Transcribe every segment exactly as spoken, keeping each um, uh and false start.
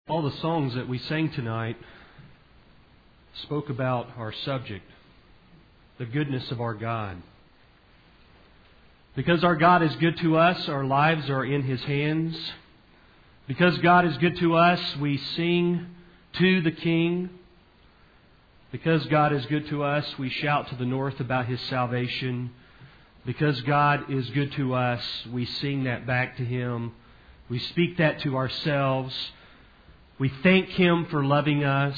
All the songs that we sang tonight spoke about our subject, the goodness of our God. Because our God is good to us, our lives are in His hands. Because God is good to us, we sing to the King. Because God is good to us, we shout to the north about His salvation. Because God is good to us, we sing that back to Him. We speak that to ourselves. We thank Him for loving us.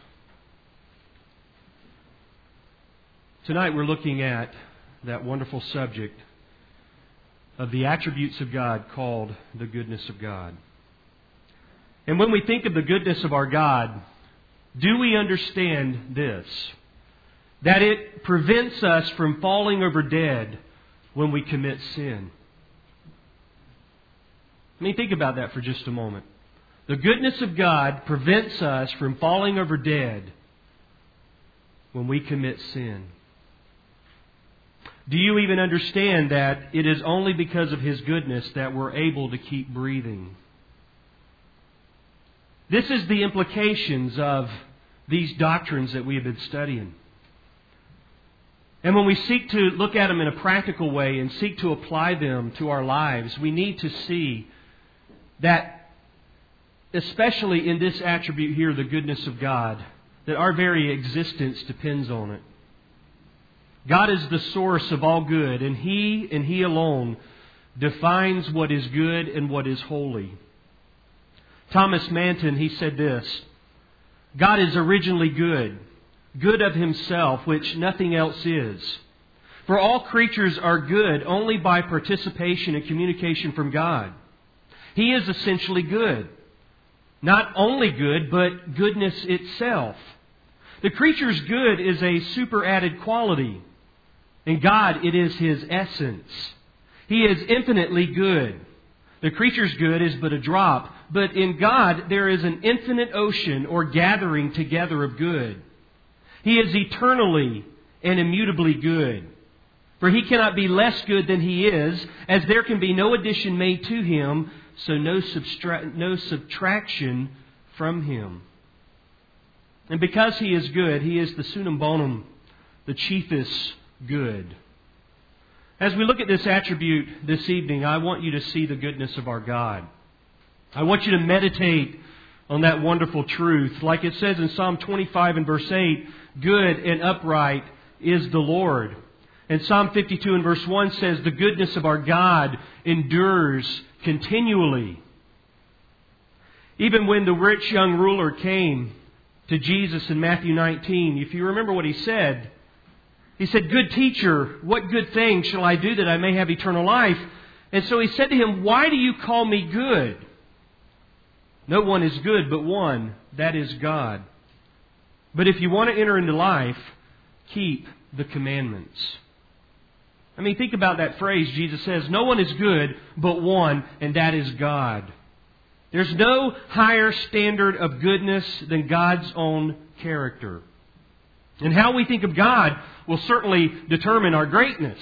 Tonight we're looking at that wonderful subject of the attributes of God called the goodness of God. And when we think of the goodness of our God, do we understand this? That it prevents us from falling over dead when we commit sin. I mean, think about that for just a moment. The goodness of God prevents us from falling over dead when we commit sin. Do you even understand that it is only because of His goodness that we're able to keep breathing? This is the implications of these doctrines that we have been studying. And when we seek to look at them in a practical way and seek to apply them to our lives, we need to see that, especially in this attribute here, the goodness of God, that our very existence depends on it. God is the source of all good, and He and He alone defines what is good and what is holy. Thomas Manton, he said this: God is originally good, good of Himself, which nothing else is. For all creatures are good only by participation and communication from God. He is essentially good. Not only good, but goodness itself. The creature's good is a superadded quality. In God, it is His essence. He is infinitely good. The creature's good is but a drop. But in God, there is an infinite ocean or gathering together of good. He is eternally and immutably good. For He cannot be less good than He is, as there can be no addition made to Him, so no, substra- no subtraction from Him. And because He is good, He is the summum bonum, the chiefest good. As we look at this attribute this evening, I want you to see the goodness of our God. I want you to meditate on that wonderful truth. Like it says in Psalm twenty-five and verse eight, good and upright is the Lord. And Psalm fifty-two and verse one says, the goodness of our God endures continually. Even when the rich young ruler came to Jesus in Matthew nineteen, if you remember what he said, he said, good teacher, what good thing shall I do that I may have eternal life? And so he said to him, why do you call me good? No one is good but one, that is God. But if you want to enter into life, keep the commandments. I mean, think about that phrase. Jesus says, no one is good but one, and that is God. There's no higher standard of goodness than God's own character. And how we think of God will certainly determine our greatness.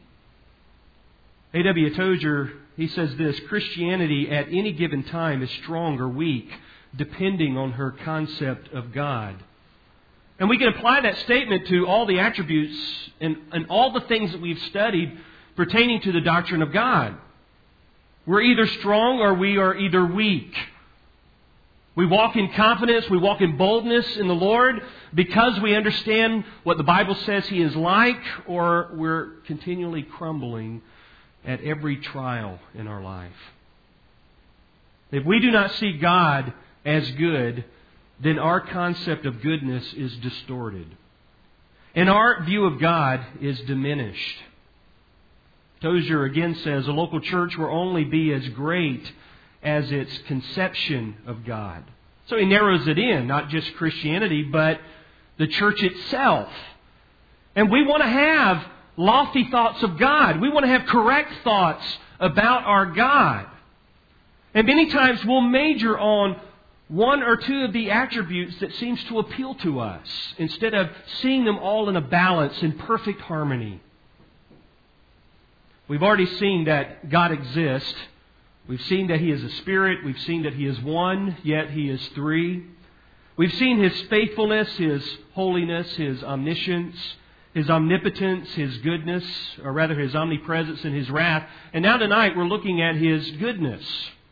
A W Tozer, he says this: Christianity at any given time is strong or weak, depending on her concept of God. And we can apply that statement to all the attributes and, and all the things that we've studied pertaining to the doctrine of God. We're either strong or we are either weak. We walk in confidence, we walk in boldness in the Lord because we understand what the Bible says He is like, or we're continually crumbling at every trial in our life. If we do not see God as good, then our concept of goodness is distorted. And our view of God is diminished. Tozer again says, a local church will only be as great as its conception of God. So he narrows it in, not just Christianity, but the church itself. And we want to have lofty thoughts of God. We want to have correct thoughts about our God. And many times we'll major on one or two of the attributes that seems to appeal to us, instead of seeing them all in a balance, in perfect harmony. We've already seen that God exists. We've seen that He is a Spirit. We've seen that He is one, yet He is three. We've seen His faithfulness, His holiness, His omniscience, His omnipotence, His goodness, or rather His omnipresence and His wrath. And now tonight we're looking at His goodness.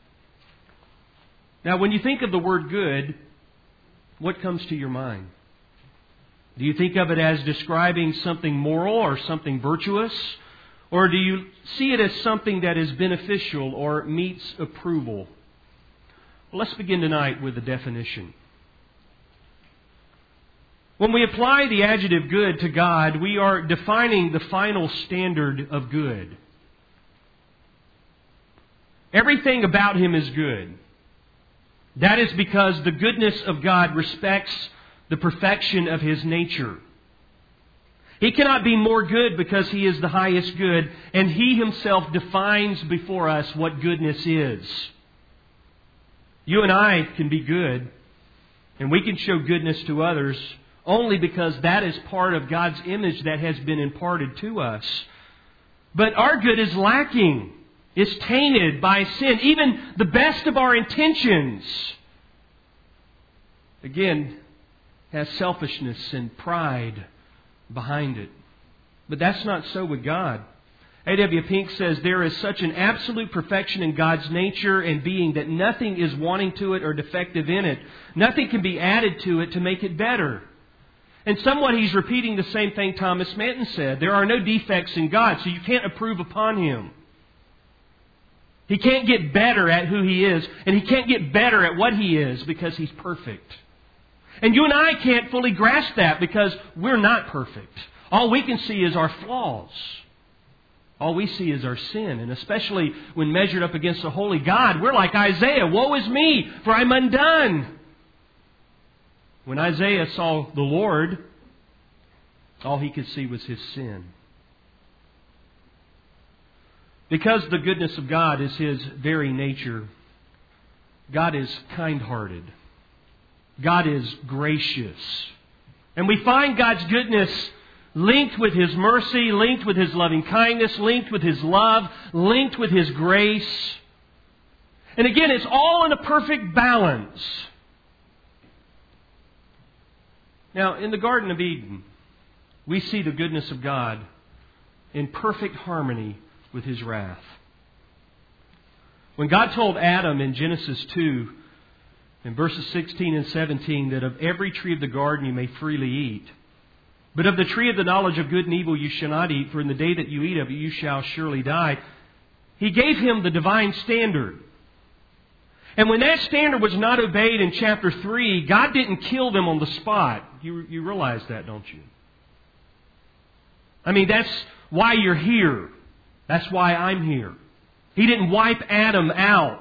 Now when you think of the word good, what comes to your mind? Do you think of it as describing something moral or something virtuous? Or do you see it as something that is beneficial or meets approval? Well, let's begin tonight with the definition. When we apply the adjective good to God, we are defining the final standard of good. Everything about Him is good. That is because the goodness of God respects the perfection of His nature. He cannot be more good because He is the highest good, and He Himself defines before us what goodness is. You and I can be good, and we can show goodness to others only because that is part of God's image that has been imparted to us. But our good is lacking. It's tainted by sin. Even the best of our intentions, again, has selfishness and pride behind it. But that's not so with God. A W Pink says there is such an absolute perfection in God's nature and being that nothing is wanting to it or defective in it. Nothing can be added to it to make it better. And somewhat he's repeating the same thing Thomas Manton said. There are no defects in God, so you can't approve upon Him. He can't get better at who He is, and He can't get better at what He is because He's perfect. And you and I can't fully grasp that because we're not perfect. All we can see is our flaws. All we see is our sin. And especially when measured up against a holy God, we're like Isaiah. Woe is me, for I'm undone. When Isaiah saw the Lord, all he could see was his sin. Because the goodness of God is His very nature, God is kind-hearted. God is gracious. And we find God's goodness linked with His mercy, linked with His loving kindness, linked with His love, linked with His grace. And again, it's all in a perfect balance. Now, in the Garden of Eden, we see the goodness of God in perfect harmony with His wrath. When God told Adam in Genesis two, in verses sixteen and seventeen, that of every tree of the garden you may freely eat, but of the tree of the knowledge of good and evil you shall not eat, for in the day that you eat of it you shall surely die, He gave him the divine standard. And when that standard was not obeyed in chapter three, God didn't kill them on the spot. You, you realize that, don't you? I mean, that's why you're here. That's why I'm here. He didn't wipe Adam out.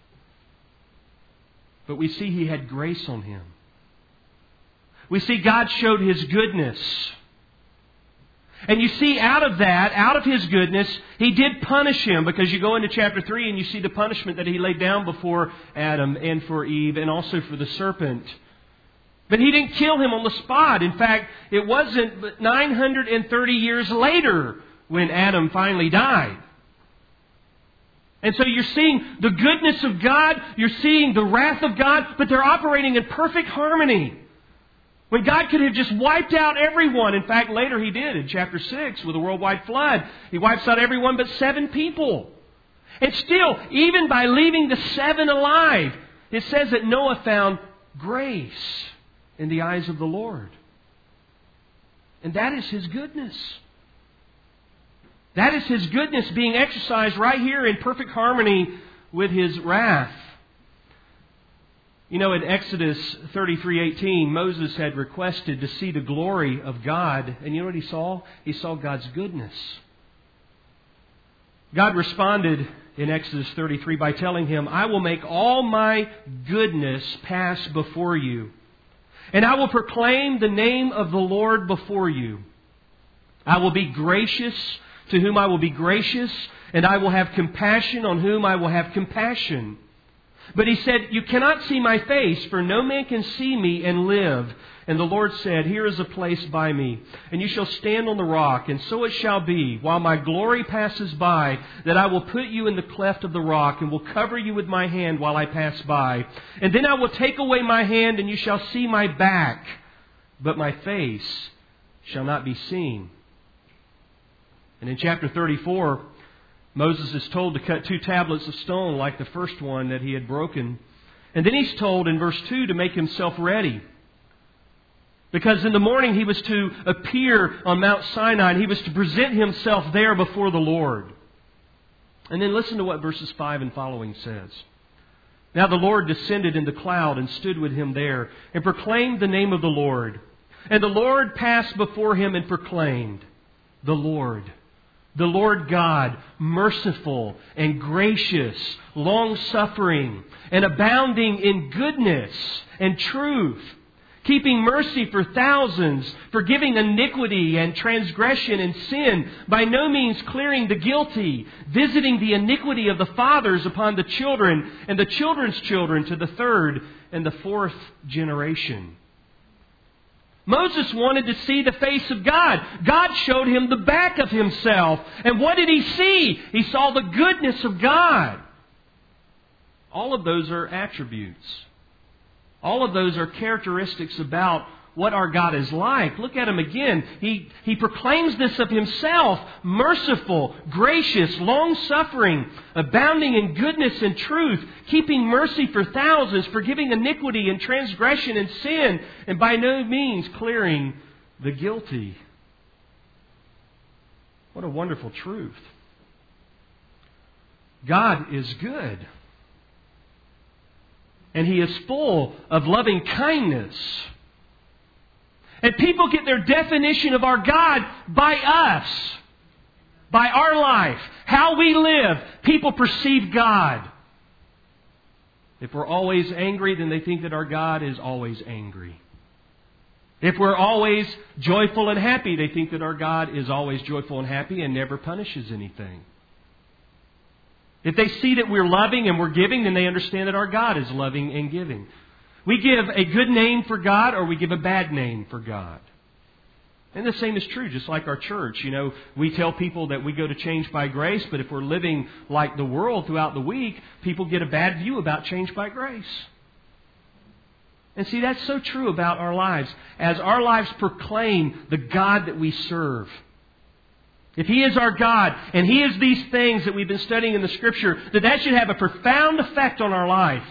But we see He had grace on him. We see God showed His goodness. And you see out of that, out of His goodness, He did punish him. Because you go into chapter three and you see the punishment that He laid down before Adam and for Eve and also for the serpent. But He didn't kill him on the spot. In fact, it wasn't but nine hundred thirty years later when Adam finally died. And so you're seeing the goodness of God, you're seeing the wrath of God, but they're operating in perfect harmony. When God could have just wiped out everyone. In fact, later He did in chapter six with a worldwide flood. He wipes out everyone but seven people. And still, even by leaving the seven alive, it says that Noah found grace in the eyes of the Lord. And that is His goodness. That is His goodness being exercised right here in perfect harmony with His wrath. You know, in Exodus thirty-three eighteen, Moses had requested to see the glory of God. And you know what he saw? He saw God's goodness. God responded in Exodus thirty-three by telling him, I will make all my goodness pass before you, and I will proclaim the name of the Lord before you. I will be gracious to whom I will be gracious, and I will have compassion on whom I will have compassion. But He said, you cannot see my face, for no man can see me and live. And the Lord said, Here is a place by me, and you shall stand on the rock. And so it shall be, while my glory passes by, that I will put you in the cleft of the rock, and will cover you with my hand while I pass by. And then I will take away my hand, and you shall see my back, but my face shall not be seen. And in chapter thirty-four, Moses is told to cut two tablets of stone like the first one that he had broken. And then he's told in verse two to make himself ready. Because in the morning he was to appear on Mount Sinai, and he was to present himself there before the Lord. And then listen to what verses five and following says. Now the Lord descended in the cloud and stood with him there, and proclaimed the name of the Lord. And the Lord passed before him and proclaimed, The Lord, the Lord God, merciful and gracious, long-suffering, and abounding in goodness and truth, keeping mercy for thousands, forgiving iniquity and transgression and sin, by no means clearing the guilty, visiting the iniquity of the fathers upon the children and the children's children to the third and the fourth generation. Moses wanted to see the face of God. God showed him the back of himself. And what did he see? He saw the goodness of God. All of those are attributes. All of those are characteristics about what our God is like. Look at him again. He, he proclaims this of himself. Merciful, gracious, long-suffering, abounding in goodness and truth, keeping mercy for thousands, forgiving iniquity and transgression and sin, and by no means clearing the guilty. What a wonderful truth. God is good. And He is full of loving kindness. And people get their definition of our God by us, by our life, how we live. People perceive God. If we're always angry, then they think that our God is always angry. If we're always joyful and happy, they think that our God is always joyful and happy and never punishes anything. If they see that we're loving and we're giving, then they understand that our God is loving and giving. We give a good name for God, or we give a bad name for God. And the same is true, just like our church. You know, we tell people that we go to Change by Grace, but if we're living like the world throughout the week, people get a bad view about Change by Grace. And see, that's so true about our lives. As our lives proclaim the God that we serve, if He is our God, and He is these things that we've been studying in the Scripture, that that should have a profound effect on our life.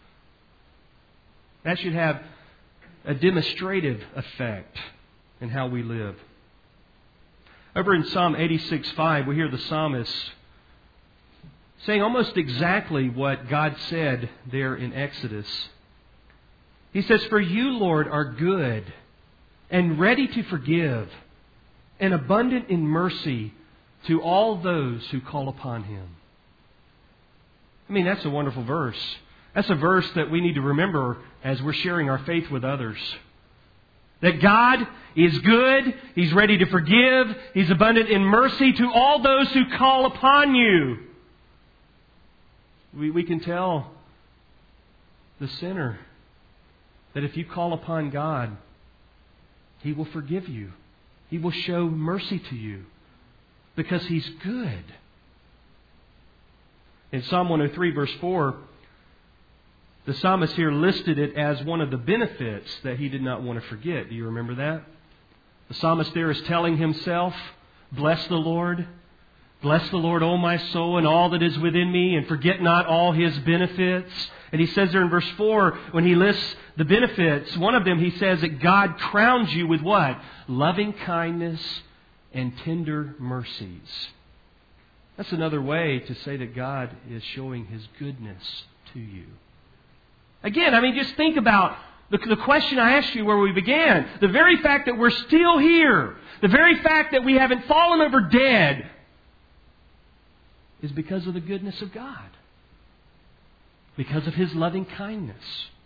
That should have a demonstrative effect in how we live. Over in Psalm eighty-six five, we hear the psalmist saying almost exactly what God said there in Exodus. He says, For you, Lord, are good and ready to forgive, and abundant in mercy to all those who call upon Him. I mean, that's a wonderful verse. That's a verse that we need to remember as we're sharing our faith with others. That God is good, He's ready to forgive, He's abundant in mercy to all those who call upon you. We, we can tell the sinner that if you call upon God, He will forgive you. He will show mercy to you because He's good. In Psalm one oh three, verse four, the psalmist here listed it as one of the benefits that he did not want to forget. Do you remember that? The psalmist there is telling himself, Bless the Lord. Bless the Lord, O my soul, and all that is within me, and forget not all His benefits. And he says there in verse four, when he lists the benefits, one of them he says that God crowns you with what? Loving kindness and tender mercies. That's another way to say that God is showing His goodness to you. Again, I mean, just think about the, the question I asked you where we began. The very fact that we're still here, the very fact that we haven't fallen over dead, is because of the goodness of God. Because of His loving kindness.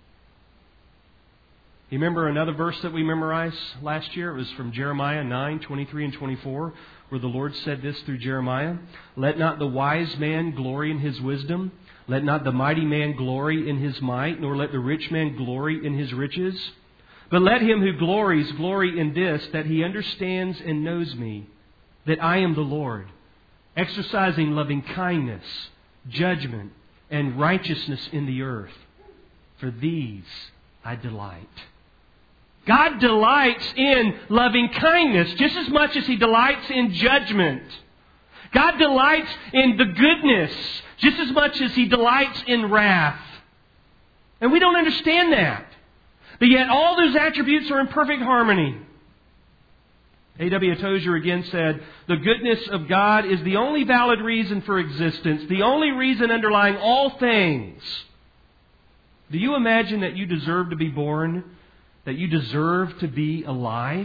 You remember another verse that we memorized last year? It was from Jeremiah nine, twenty-three and twenty-four, where the Lord said this through Jeremiah. Let not the wise man glory in his wisdom. Let not the mighty man glory in his might, nor let the rich man glory in his riches. But let him who glories glory in this, that he understands and knows me, that I am the Lord, exercising loving kindness, judgment, and righteousness in the earth. For these I delight. God delights in loving kindness just as much as He delights in judgment. God delights in the goodness just as much as He delights in wrath. And we don't understand that. But yet all those attributes are in perfect harmony. A W Tozer again said, the goodness of God is the only valid reason for existence, the only reason underlying all things. Do you imagine that you deserve to be born? That you deserve to be alive?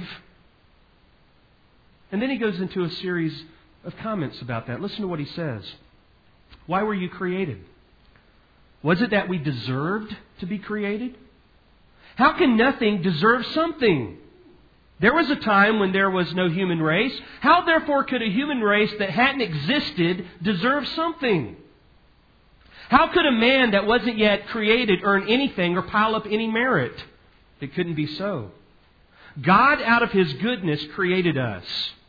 And then he goes into a series of comments about that. Listen to what he says. Why were you created? Was it that we deserved to be created? How can nothing deserve something? There was a time when there was no human race. How therefore could a human race that hadn't existed deserve something? How could a man that wasn't yet created earn anything or pile up any merit? It couldn't be so. God, out of His goodness, created us.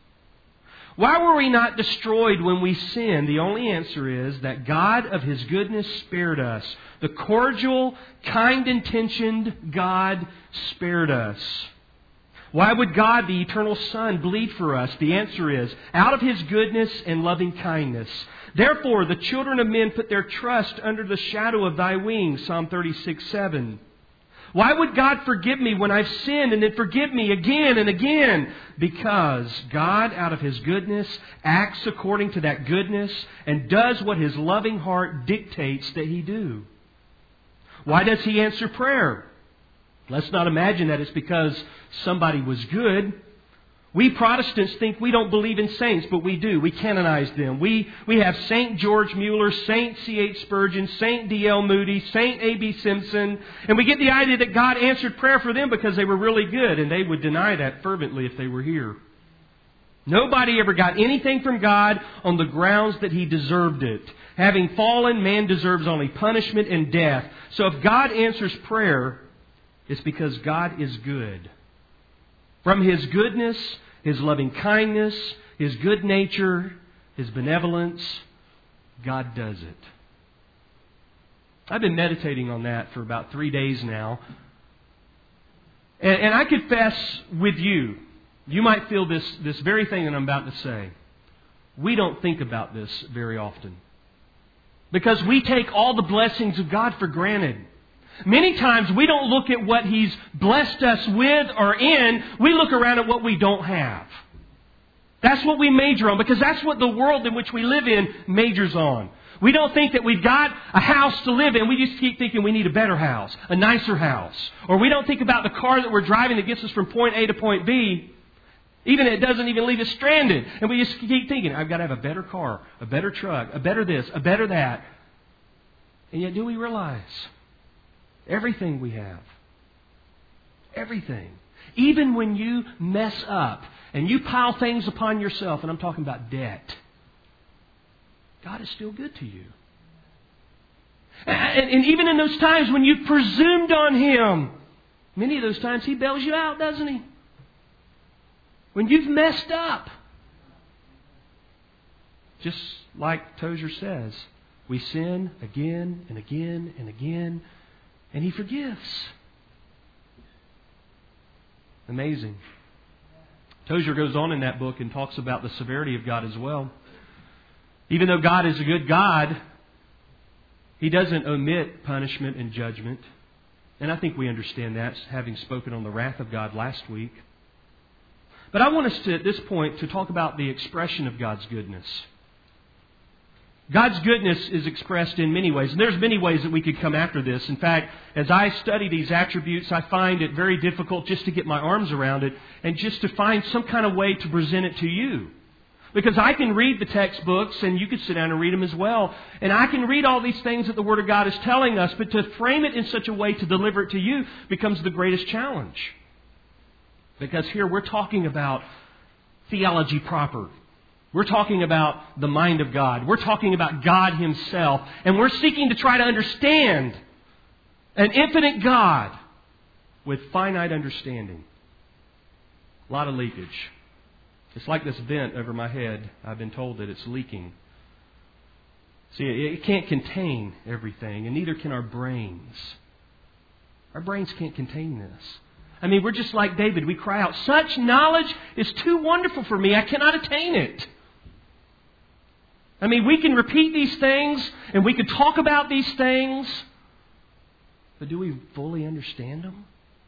Why were we not destroyed when we sinned? The only answer is that God of His goodness spared us. The cordial, kind-intentioned God spared us. Why would God, the eternal Son, bleed for us? The answer is, out of His goodness and loving kindness. Therefore, the children of men put their trust under the shadow of Thy wings. Psalm thirty-six seven. Why would God forgive me when I've sinned and then forgive me again and again? Because God, out of His goodness, acts according to that goodness and does what His loving heart dictates that He do. Why does He answer prayer? Let's not imagine that it's because somebody was good. We Protestants think we don't believe in saints, but we do. We canonize them. We, we have Saint George Mueller, Saint C H Spurgeon, Saint D L Moody, Saint A B Simpson. And we get the idea that God answered prayer for them because they were really good. And they would deny that fervently if they were here. Nobody ever got anything from God on the grounds that He deserved it. Having fallen, man deserves only punishment and death. So if God answers prayer, it's because God is good. From His goodness, His loving kindness, His good nature, His benevolence, God does it. I've been meditating on that for about three days now. And, and I confess with you, you might feel this, this very thing that I'm about to say. We don't think about this very often. Because we take all the blessings of God for granted. Many times we don't look at what He's blessed us with or in. We look around at what we don't have. That's what we major on, because that's what the world in which we live in majors on. We don't think that we've got a house to live in. We just keep thinking we need a better house, a nicer house. Or we don't think about the car that we're driving that gets us from point A to point B. Even it doesn't even leave us stranded. And we just keep thinking, I've got to have a better car, a better truck, a better this, a better that. And yet do we realize everything we have, everything, even when you mess up and you pile things upon yourself, and I'm talking about debt, God is still good to you. And, and even in those times when you've presumed on Him, many of those times He bails you out, doesn't He? When you've messed up. Just like Tozer says, we sin again and again and again, and He forgives. Amazing. Tozer goes on in that book and talks about the severity of God as well. Even though God is a good God, He doesn't omit punishment and judgment. And I think we understand that, having spoken on the wrath of God last week. But I want us to, at this point, to talk about the expression of God's goodness. God's goodness is expressed in many ways. And there's many ways that we could come after this. In fact, as I study these attributes, I find it very difficult just to get my arms around it and just to find some kind of way to present it to you. Because I can read the textbooks, and you could sit down and read them as well. And I can read all these things that the Word of God is telling us, but to frame it in such a way to deliver it to you becomes the greatest challenge. Because here we're talking about theology proper. We're talking about the mind of God. We're talking about God Himself. And we're seeking to try to understand an infinite God with finite understanding. A lot of leakage. It's like this vent over my head. I've been told that it's leaking. See, it can't contain everything, and neither can our brains. Our brains can't contain this. I mean, we're just like David. We cry out, such knowledge is too wonderful for me. I cannot attain it. I mean, we can repeat these things, and we can talk about these things, but do we fully understand them?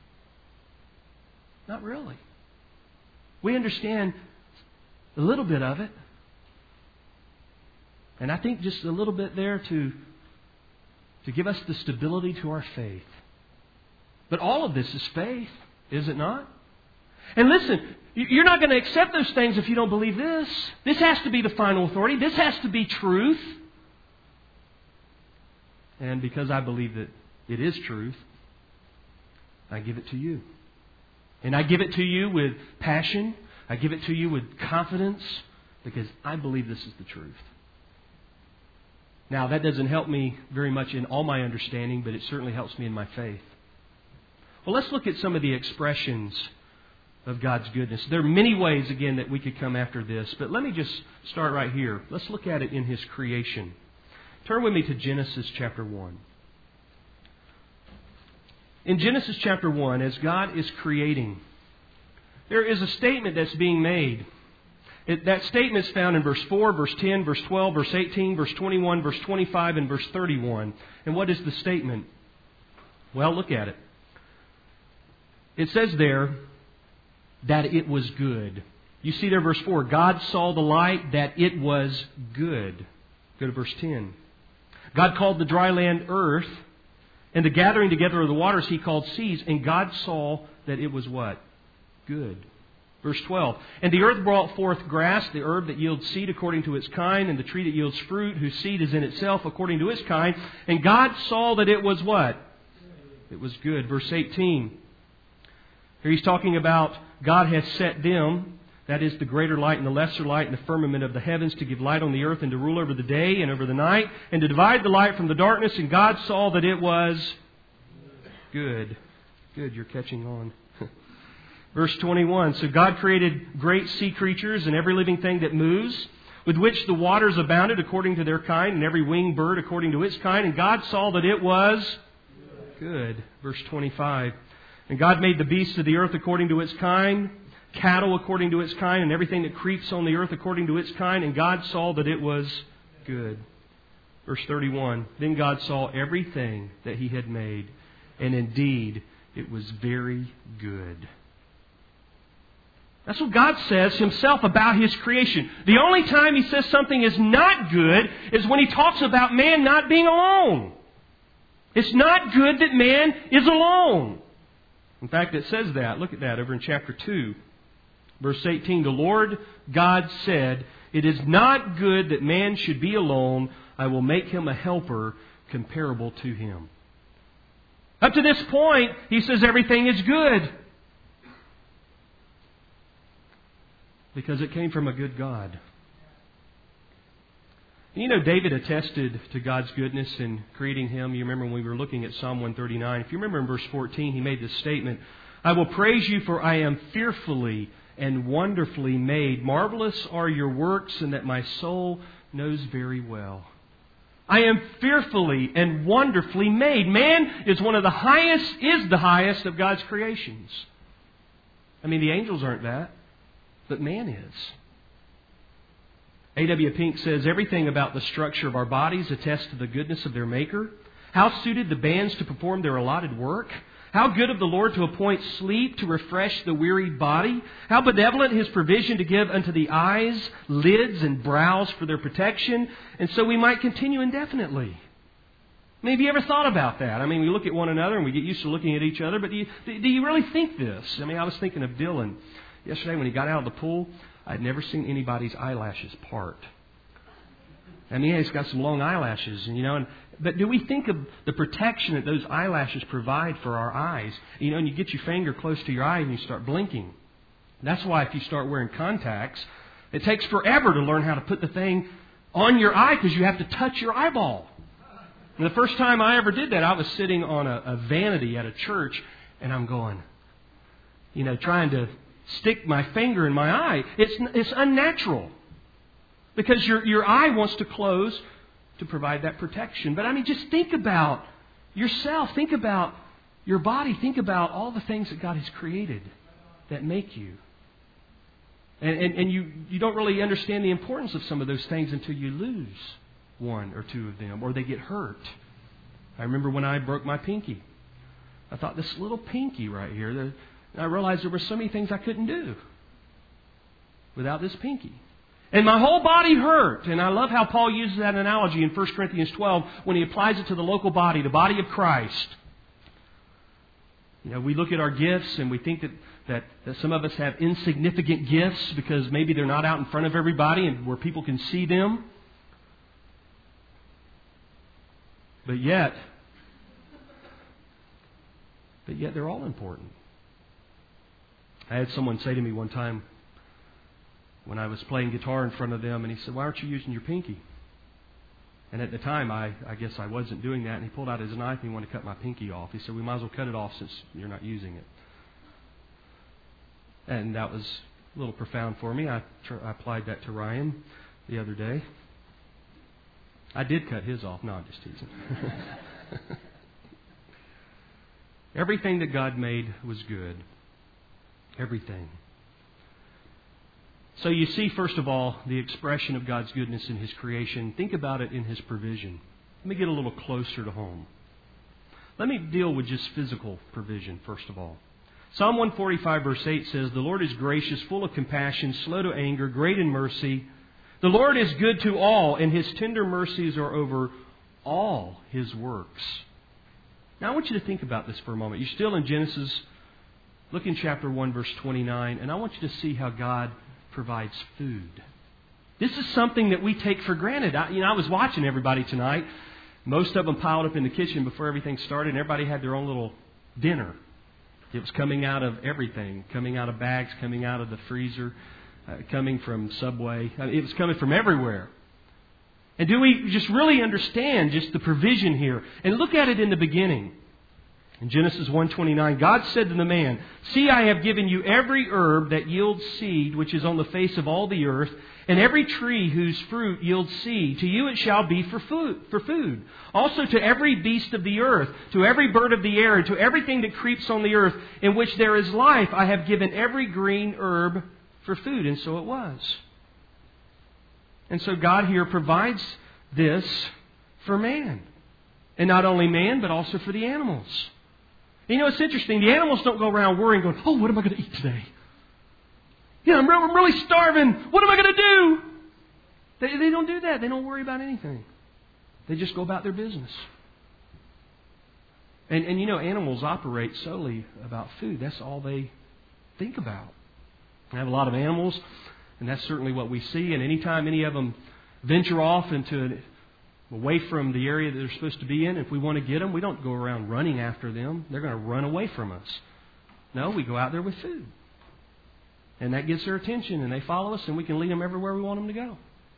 Not really. We understand a little bit of it. And I think just a little bit there to, to give us the stability to our faith. But all of this is faith, is it not? And listen, you're not going to accept those things if you don't believe this. This has to be the final authority. This has to be truth. And because I believe that it is truth, I give it to you. And I give it to you with passion. I give it to you with confidence because I believe this is the truth. Now, that doesn't help me very much in all my understanding, but it certainly helps me in my faith. Well, let's look at some of the expressions of God's goodness. There are many ways, again, that we could come after this, but let me just start right here. Let's look at it in His creation. Turn with me to Genesis chapter one. In Genesis chapter one, as God is creating, there is a statement that's being made. It, that statement is found in verse four, verse ten, verse twelve, verse eighteen, verse twenty-one, verse twenty-five, and verse thirty-one. And what is the statement? Well, look at it. It says there that it was good. You see there verse four, God saw the light that it was good. Go to verse ten. God called the dry land earth, and the gathering together of the waters He called seas, and God saw that it was what? Good. Verse twelve, and the earth brought forth grass, the herb that yields seed according to its kind, and the tree that yields fruit, whose seed is in itself according to its kind. And God saw that it was what? It was good. Verse eighteen. Here He's talking about God has set them, that is the greater light and the lesser light, in the firmament of the heavens, to give light on the earth and to rule over the day and over the night, and to divide the light from the darkness. And God saw that it was good. Good, you're catching on. Verse twenty-one, so God created great sea creatures and every living thing that moves, with which the waters abounded according to their kind, and every winged bird according to its kind. And God saw that it was good. Verse twenty-five, and God made the beasts of the earth according to its kind, cattle according to its kind, and everything that creeps on the earth according to its kind. And God saw that it was good. Verse thirty-one, then God saw everything that He had made, and indeed it was very good. That's what God says Himself about His creation. The only time He says something is not good is when He talks about man not being alone. It's not good that man is alone. In fact, it says that. Look at that over in chapter two. Verse eighteen, the Lord God said, it is not good that man should be alone. I will make him a helper comparable to him. Up to this point, He says everything is good. Because it came from a good God. And you know, David attested to God's goodness in creating him. You remember when we were looking at Psalm one thirty-nine. If you remember in verse fourteen, he made this statement, I will praise you, for I am fearfully and wonderfully made. Marvelous are your works, and that my soul knows very well. I am fearfully and wonderfully made. Man is one of the highest, is the highest of God's creations. I mean, the angels aren't that. But man is. A W Pink says, everything about the structure of our bodies attests to the goodness of their Maker. How suited the bands to perform their allotted work. How good of the Lord to appoint sleep to refresh the wearied body. How benevolent His provision to give unto the eyes, lids, and brows for their protection. And so we might continue indefinitely. I mean, have you ever thought about that? I mean, we look at one another and we get used to looking at each other, but do you, do you really think this? I mean, I was thinking of Dylan. Yesterday when he got out of the pool, I'd never seen anybody's eyelashes part. I mean, he's got some long eyelashes, and you know. And, but do we think of the protection that those eyelashes provide for our eyes? You know, and you get your finger close to your eye and you start blinking. That's why if you start wearing contacts, it takes forever to learn how to put the thing on your eye because you have to touch your eyeball. And the first time I ever did that, I was sitting on a, a vanity at a church. And I'm going, you know, trying to stick my finger in my eye. It's it's unnatural. Because your, your eye wants to close to provide that protection. But I mean, just think about yourself. Think about your body. Think about all the things that God has created that make you. And, and, and you, you don't really understand the importance of some of those things until you lose one or two of them, or they get hurt. I remember when I broke my pinky. I thought, this little pinky right here, the, I realized there were so many things I couldn't do without this pinky. And my whole body hurt. And I love how Paul uses that analogy in First Corinthians twelve when he applies it to the local body, the body of Christ. You know, we look at our gifts and we think that, that, that some of us have insignificant gifts because maybe they're not out in front of everybody and where people can see them. But yet, but yet they're all important. I had someone say to me one time when I was playing guitar in front of them, and he said, "Why aren't you using your pinky?" And at the time, I, I guess I wasn't doing that. And he pulled out his knife and he wanted to cut my pinky off. He said, "We might as well cut it off since you're not using it." And that was a little profound for me. I, tr- I applied that to Ryan the other day. I did cut his off. No, I'm just teasing. Everything that God made was good. Everything. So you see, first of all, the expression of God's goodness in His creation. Think about it in His provision. Let me get a little closer to home. Let me deal with just physical provision, first of all. Psalm one forty-five verse eight says, "The Lord is gracious, full of compassion, slow to anger, great in mercy. The Lord is good to all, and His tender mercies are over all His works." Now I want you to think about this for a moment. You're still in Genesis. Look in chapter one verse twenty-nine, and I want you to see how God provides food. This is something that we take for granted. I, you know, I was watching everybody tonight. Most of them piled up in the kitchen before everything started, and everybody had their own little dinner. It was coming out of everything, coming out of bags, coming out of the freezer, uh, coming from Subway. I mean, it was coming from everywhere. And do we just really understand just the provision here? And look at it in the beginning. In Genesis one twenty-nine, God said to the man, "See, I have given you every herb that yields seed, which is on the face of all the earth, and every tree whose fruit yields seed. To you it shall be for food, for food. Also to every beast of the earth, to every bird of the air, and to everything that creeps on the earth, in which there is life, I have given every green herb for food." And so it was. And so God here provides this for man. And not only man, but also for the animals. You know, it's interesting. The animals don't go around worrying, going, "Oh, what am I going to eat today? Yeah, I'm, re- I'm really starving. What am I going to do?" They, they don't do that. They don't worry about anything. They just go about their business. And, and you know, animals operate solely about food. That's all they think about. I have a lot of animals, and that's certainly what we see. And anytime any of them venture off into an away from the area that they're supposed to be in, if we want to get them, we don't go around running after them. They're going to run away from us. No, we go out there with food. And that gets their attention, and they follow us, and we can lead them everywhere we want them to go.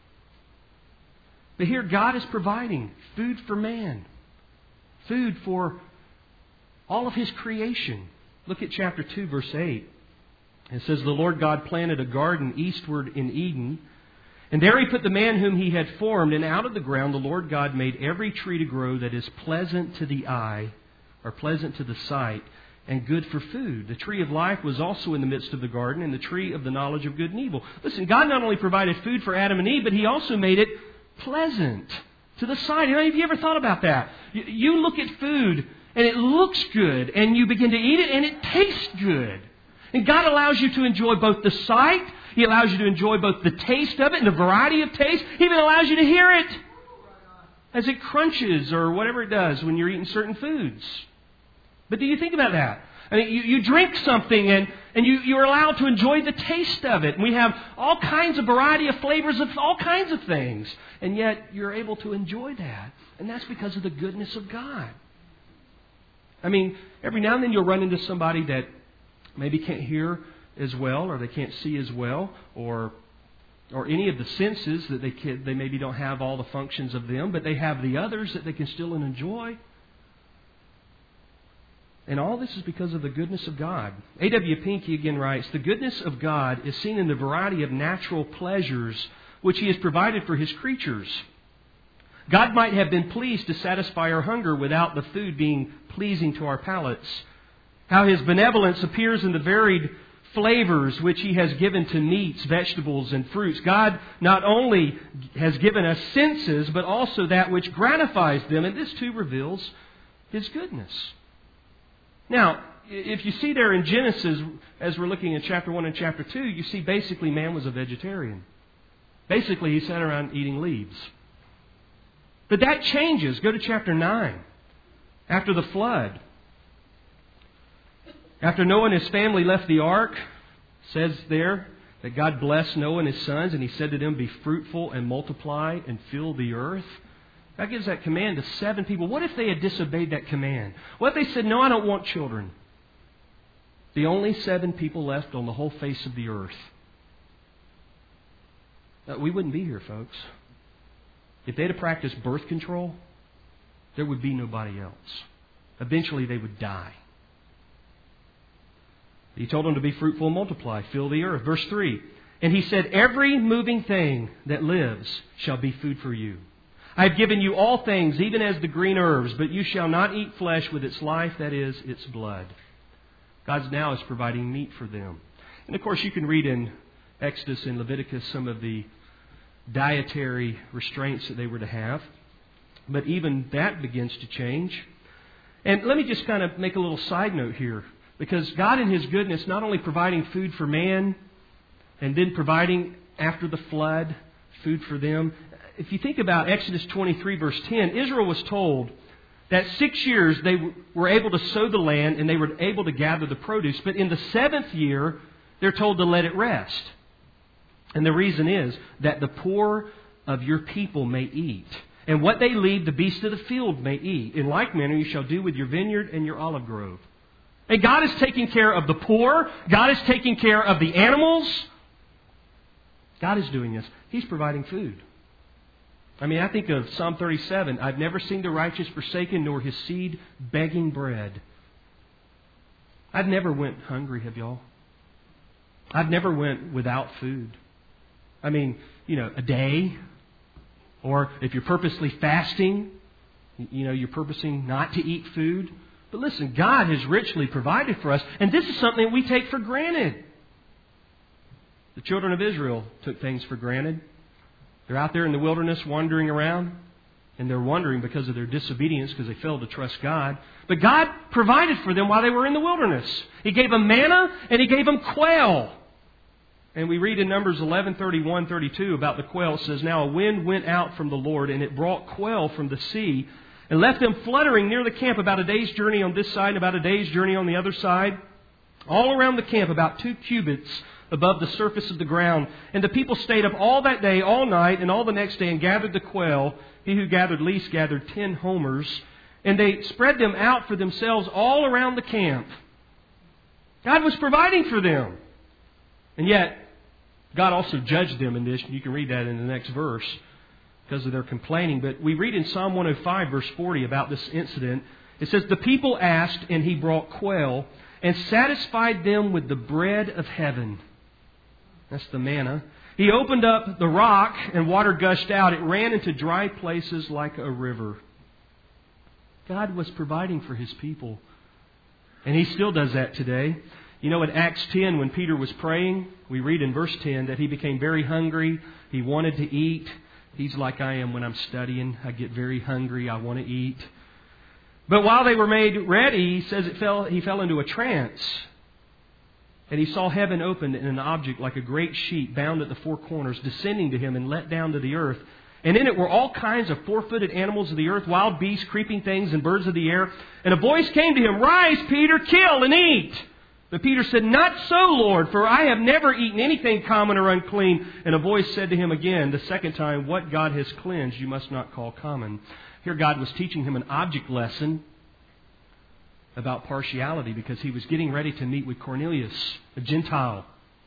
But here, God is providing food for man. Food for all of His creation. Look at chapter two, verse eight. It says, "The Lord God planted a garden eastward in Eden, and there He put the man whom He had formed, and out of the ground the Lord God made every tree to grow that is pleasant to the eye," or pleasant to the sight, "and good for food. The tree of life was also in the midst of the garden, and the tree of the knowledge of good and evil." Listen, God not only provided food for Adam and Eve, but He also made it pleasant to the sight. You know, have you ever thought about that? You, you look at food, and it looks good, and you begin to eat it, and it tastes good. And God allows you to enjoy both the sight, He allows you to enjoy both the taste of it and the variety of taste. He even allows you to hear it as it crunches or whatever it does when you're eating certain foods. But do you think about that? I mean, you, you drink something and, and you, you're allowed to enjoy the taste of it. And we have all kinds of variety of flavors of all kinds of things. And yet you're able to enjoy that. And that's because of the goodness of God. I mean, every now and then you'll run into somebody that maybe can't hear as well, or they can't see as well, or or any of the senses that they can, they maybe don't have all the functions of them, but they have the others that they can still enjoy. And all this is because of the goodness of God. A W Pinckey again writes, "The goodness of God is seen in the variety of natural pleasures which He has provided for His creatures. God might have been pleased to satisfy our hunger without the food being pleasing to our palates. How His benevolence appears in the varied flavors which He has given to meats, vegetables, and fruits. God not only has given us senses, but also that which gratifies them, and this too reveals His goodness." Now, if you see there in Genesis, as we're looking at chapter one and chapter two, you see basically man was a vegetarian. Basically, he sat around eating leaves. But that changes. Go to chapter nine. After the flood. After Noah and his family left the ark, it says there that God blessed Noah and his sons, and He said to them, "Be fruitful and multiply and fill the earth." God gives that command to seven people. What if they had disobeyed that command? What if they said, "No, I don't want children"? The only seven people left on the whole face of the earth. We wouldn't be here, folks. If they'd have practiced birth control, there would be nobody else. Eventually they would die. He told them to be fruitful and multiply, fill the earth. Verse three, "And He said, every moving thing that lives shall be food for you. I have given you all things, even as the green herbs, but you shall not eat flesh with its life, that is, its blood." God now is providing meat for them. And of course, you can read in Exodus and Leviticus some of the dietary restraints that they were to have. But even that begins to change. And let me just kind of make a little side note here. Because God in His goodness, not only providing food for man, and then providing after the flood food for them. If you think about Exodus twenty-three, verse ten, Israel was told that six years they were able to sow the land and they were able to gather the produce. But in the seventh year, they're told to let it rest. And the reason is that the poor of your people may eat. And what they leave, the beasts of the field may eat. In like manner you shall do with your vineyard and your olive grove. And God is taking care of the poor. God is taking care of the animals. God is doing this. He's providing food. I mean, I think of Psalm thirty-seven. "I've never seen the righteous forsaken, nor his seed begging bread." I've never went hungry, have y'all? I've never went without food. I mean, you know, a day. Or if you're purposely fasting, you know, you're purposing not to eat food. But listen, God has richly provided for us. And this is something that we take for granted. The children of Israel took things for granted. They're out there in the wilderness wandering around. And they're wandering because of their disobedience, because they failed to trust God. But God provided for them while they were in the wilderness. He gave them manna and He gave them quail. And we read in Numbers eleven, thirty-one, thirty-two about the quail. It says, "Now a wind went out from the Lord, and it brought quail from the sea, and left them fluttering near the camp about a day's journey on this side and about a day's journey on the other side. All around the camp, about two cubits above the surface of the ground. And the people stayed up all that day, all night, and all the next day, and gathered the quail. He who gathered least gathered ten homers. And they spread them out for themselves all around the camp." God was providing for them. And yet, God also judged them in this. You can read that in the next verse because of their complaining. But we read in Psalm one oh five, verse forty, about this incident. It says, "The people asked, and He brought quail, and satisfied them with the bread of heaven." That's the manna. "He opened up the rock, and water gushed out. It ran into dry places like a river." God was providing for His people. And He still does that today. You know, in Acts ten, when Peter was praying, we read in verse ten that he became very hungry. He wanted to eat. He's like I am when I'm studying. I get very hungry. I want to eat. But while they were made ready, he says it fell, he fell into a trance. And he saw heaven opened and an object like a great sheet bound at the four corners descending to him and let down to the earth. And in it were all kinds of four-footed animals of the earth, wild beasts, creeping things, and birds of the air. And a voice came to him, "Rise, Peter, kill and eat." But Peter said, "Not so, Lord, for I have never eaten anything common or unclean." And a voice said to him again, the second time, "What God has cleansed, you must not call common." Here God was teaching him an object lesson about partiality because he was getting ready to meet with Cornelius, a Gentile.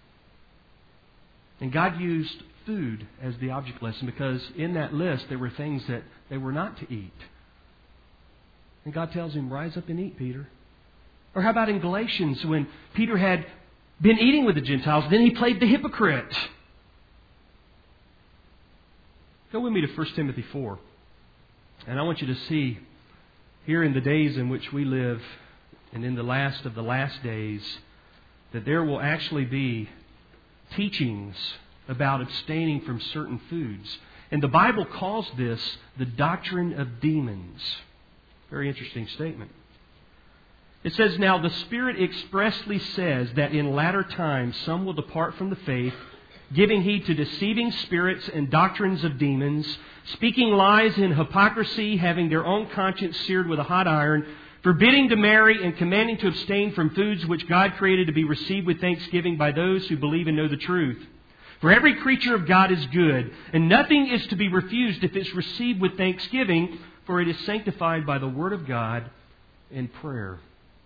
And God used food as the object lesson because in that list there were things that they were not to eat. And God tells him, "Rise up and eat, Peter." Or how about in Galatians when Peter had been eating with the Gentiles, then he played the hypocrite? Go with me to First Timothy four. And I want you to see here in the days in which we live and in the last of the last days that there will actually be teachings about abstaining from certain foods. And the Bible calls this the doctrine of demons. Very interesting statement. It says, "Now the Spirit expressly says that in latter times some will depart from the faith, giving heed to deceiving spirits and doctrines of demons, speaking lies in hypocrisy, having their own conscience seared with a hot iron, forbidding to marry and commanding to abstain from foods which God created to be received with thanksgiving by those who believe and know the truth. For every creature of God is good, and nothing is to be refused if it's received with thanksgiving, for it is sanctified by the Word of God and prayer."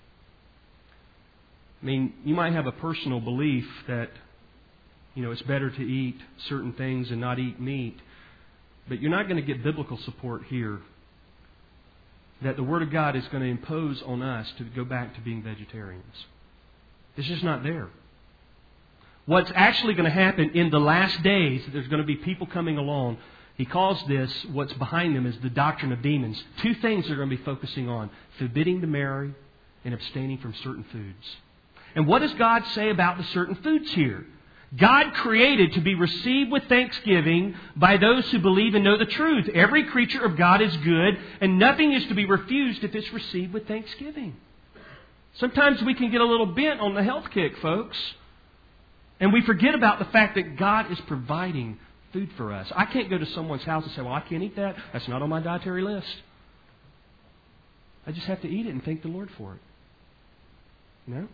I mean, you might have a personal belief that, you know, it's better to eat certain things and not eat meat. But you're not going to get biblical support here that the Word of God is going to impose on us to go back to being vegetarians. It's just not there. What's actually going to happen in the last days, there's going to be people coming along. He calls this, what's behind them is the doctrine of demons. Two things they're going to be focusing on: forbidding to marry and abstaining from certain foods. And what does God say about the certain foods here? God created to be received with thanksgiving by those who believe and know the truth. Every creature of God is good, and nothing is to be refused if it's received with thanksgiving. Sometimes we can get a little bent on the health kick, folks, and we forget about the fact that God is providing food for us. I can't go to someone's house and say, "Well, I can't eat that. That's not on my dietary list." I just have to eat it and thank the Lord for it. You know?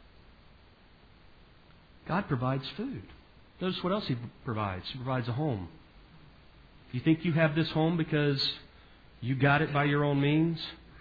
God provides food. Notice what else He provides. He provides a home. You think you have this home because you got it by your own means?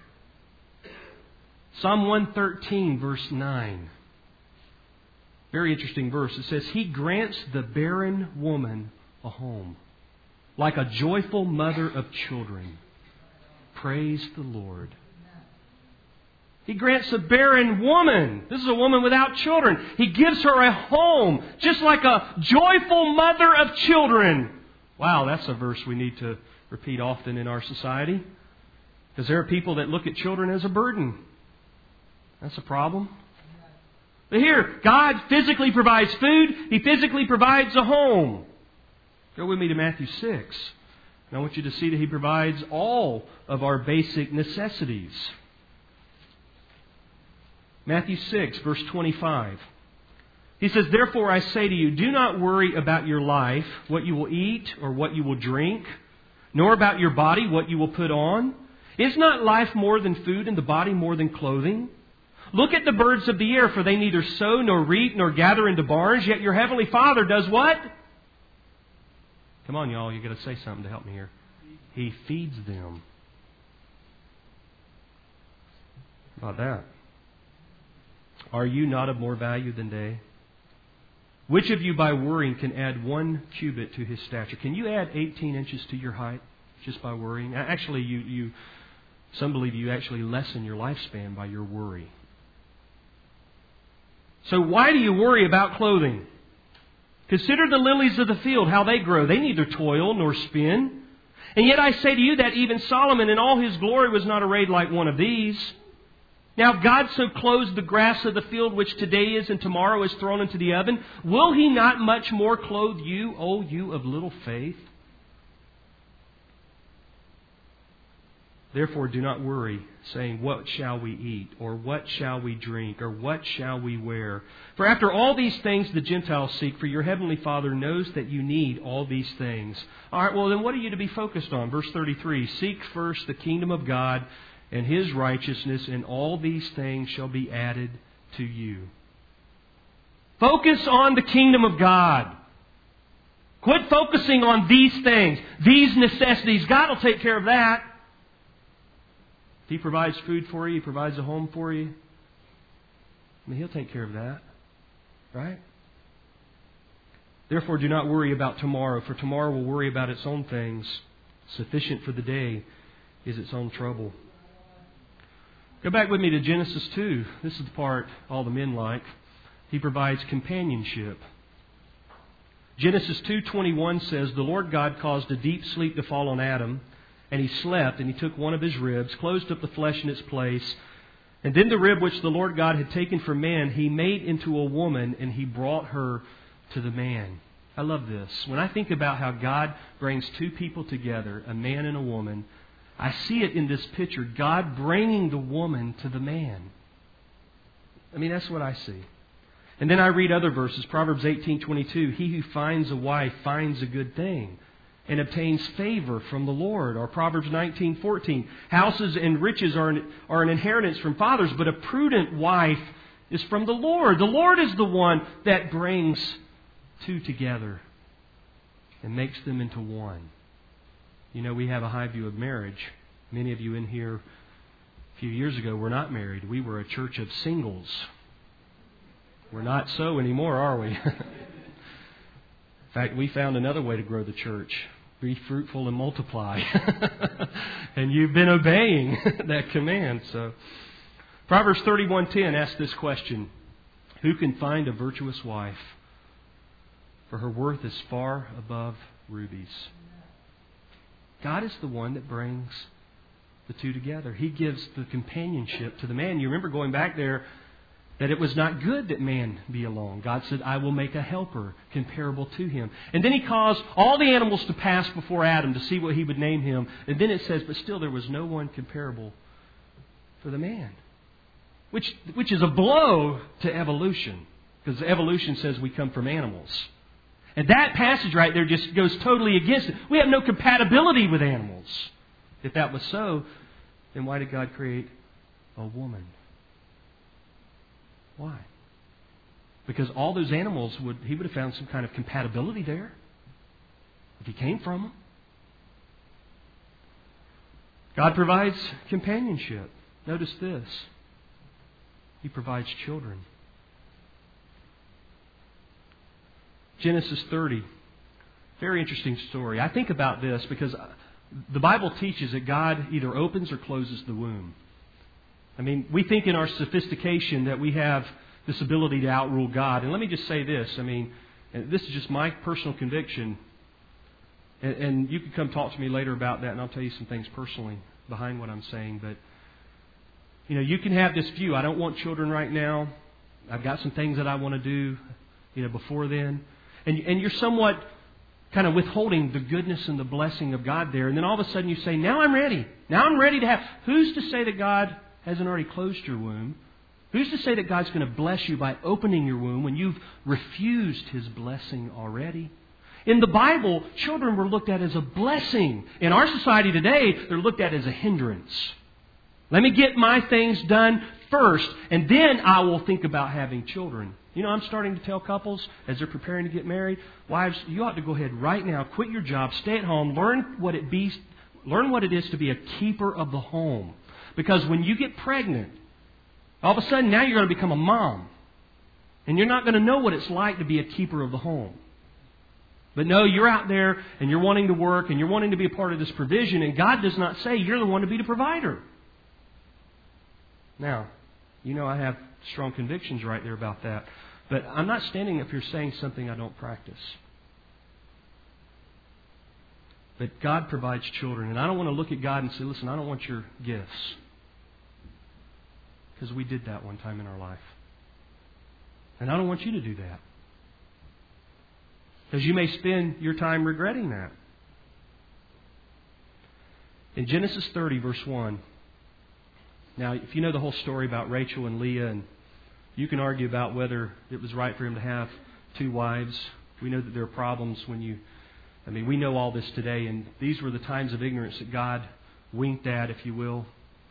Psalm one thirteen, verse nine. Very interesting verse. It says, "He grants the barren woman a home, like a joyful mother of children. Praise the Lord." He grants a barren woman. This is a woman without children. He gives her a home, just like a joyful mother of children. Wow, that's a verse we need to repeat often in our society. Because there are people that look at children as a burden. That's a problem. But here, God physically provides food. He physically provides a home. Go with me to Matthew six. And I want you to see that He provides all of our basic necessities. Matthew six, verse twenty-five. He says, "Therefore I say to you, do not worry about your life, what you will eat or what you will drink, nor about your body, what you will put on. Is not life more than food and the body more than clothing? Look at the birds of the air, for they neither sow nor reap nor gather into barns, yet your heavenly Father does what?" Come on, y'all, you got to say something to help me here. He feeds them. How about that? Are you not of more value than they? Which of you by worrying can add one cubit to his stature? Can you add eighteen inches to your height just by worrying? Actually, you, you some believe you actually lessen your lifespan by your worry. So why do you worry about clothing? Consider the lilies of the field, how they grow. They neither toil nor spin. And yet I say to you that even Solomon in all his glory was not arrayed like one of these. Now if God so clothes the grass of the field, which today is and tomorrow is thrown into the oven, will He not much more clothe you, O you of little faith? Therefore do not worry, saying, what shall we eat? Or what shall we drink? Or what shall we wear? For after all these things the Gentiles seek, for your heavenly Father knows that you need all these things. All right, well then what are you to be focused on? Verse thirty-three, seek first the kingdom of God and His righteousness, and all these things shall be added to you. Focus on the kingdom of God. Quit focusing on these things, these necessities. God will take care of that. If He provides food for you, He provides a home for you, I mean, He'll take care of that. Right? Therefore, do not worry about tomorrow, for tomorrow will worry about its own things. Sufficient for the day is its own trouble. Go back with me to Genesis two. This is the part all the men like. He provides companionship. Genesis two twenty-one says, "The Lord God caused a deep sleep to fall on Adam, and he slept, and he took one of his ribs, closed up the flesh in its place. And then the rib which the Lord God had taken from man, he made into a woman, and he brought her to the man." I love this. When I think about how God brings two people together, a man and a woman, I see it in this picture, God bringing the woman to the man. I mean, that's what I see. And then I read other verses. Proverbs eighteen twenty-two, "He who finds a wife finds a good thing and obtains favor from the Lord." Or Proverbs nineteen fourteen, "Houses and riches are an, are an inheritance from fathers, but a prudent wife is from the Lord." The Lord is the one that brings two together and makes them into one. You know, we have a high view of marriage. Many of you in here a few years ago were not married. We were a church of singles. We're not so anymore, are we? In fact, we found another way to grow the church. Be fruitful and multiply. And you've been obeying that command. So, Proverbs thirty-one ten asks this question: "Who can find a virtuous wife? For her worth is far above rubies." God is the one that brings the two together. He gives the companionship to the man. You remember going back there, that it was not good that man be alone. God said, "I will make a helper comparable to him." And then He caused all the animals to pass before Adam to see what he would name him. And then it says, but still there was no one comparable for the man. Which, which is a blow to evolution. Because evolution says we come from animals. And that passage right there just goes totally against it. We have no compatibility with animals. If that was so, then why did God create a woman? Why? Because all those animals, would He would have found some kind of compatibility there if He came from them. God provides companionship. Notice this. He provides children. Genesis thirty. Very interesting story. I think about this because the Bible teaches that God either opens or closes the womb. I mean, we think in our sophistication that we have this ability to outrule God. And let me just say this. I mean, this is just my personal conviction. And, and you can come talk to me later about that, and I'll tell you some things personally behind what I'm saying. But, you know, you can have this view. I don't want children right now. I've got some things that I want to do, you know, before then. And, and you're somewhat kind of withholding the goodness and the blessing of God there. And then all of a sudden you say, now I'm ready. Now I'm ready to have... Who's to say that God hasn't already closed your womb? Who's to say that God's going to bless you by opening your womb when you've refused His blessing already? In the Bible, children were looked at as a blessing. In our society today, they're looked at as a hindrance. Let me get my things done first, and then I will think about having children. You know, I'm starting to tell couples as they're preparing to get married, wives, you ought to go ahead right now, quit your job, stay at home, learn what it be, learn what it is to be a keeper of the home. Because when you get pregnant, all of a sudden now you're going to become a mom. And you're not going to know what it's like to be a keeper of the home. But no, you're out there and you're wanting to work and you're wanting to be a part of this provision, and God does not say you're the one to be the provider. Now, you know I have strong convictions right there about that. But I'm not standing up here saying something I don't practice. But God provides children. And I don't want to look at God and say, listen, I don't want your gifts. Because we did that one time in our life. And I don't want you to do that. Because you may spend your time regretting that. In Genesis thirty, verse one. Now, if you know the whole story about Rachel and Leah, and you can argue about whether it was right for him to have two wives. We know that there are problems when you... I mean, we know all this today, and these were the times of ignorance that God winked at, if you will.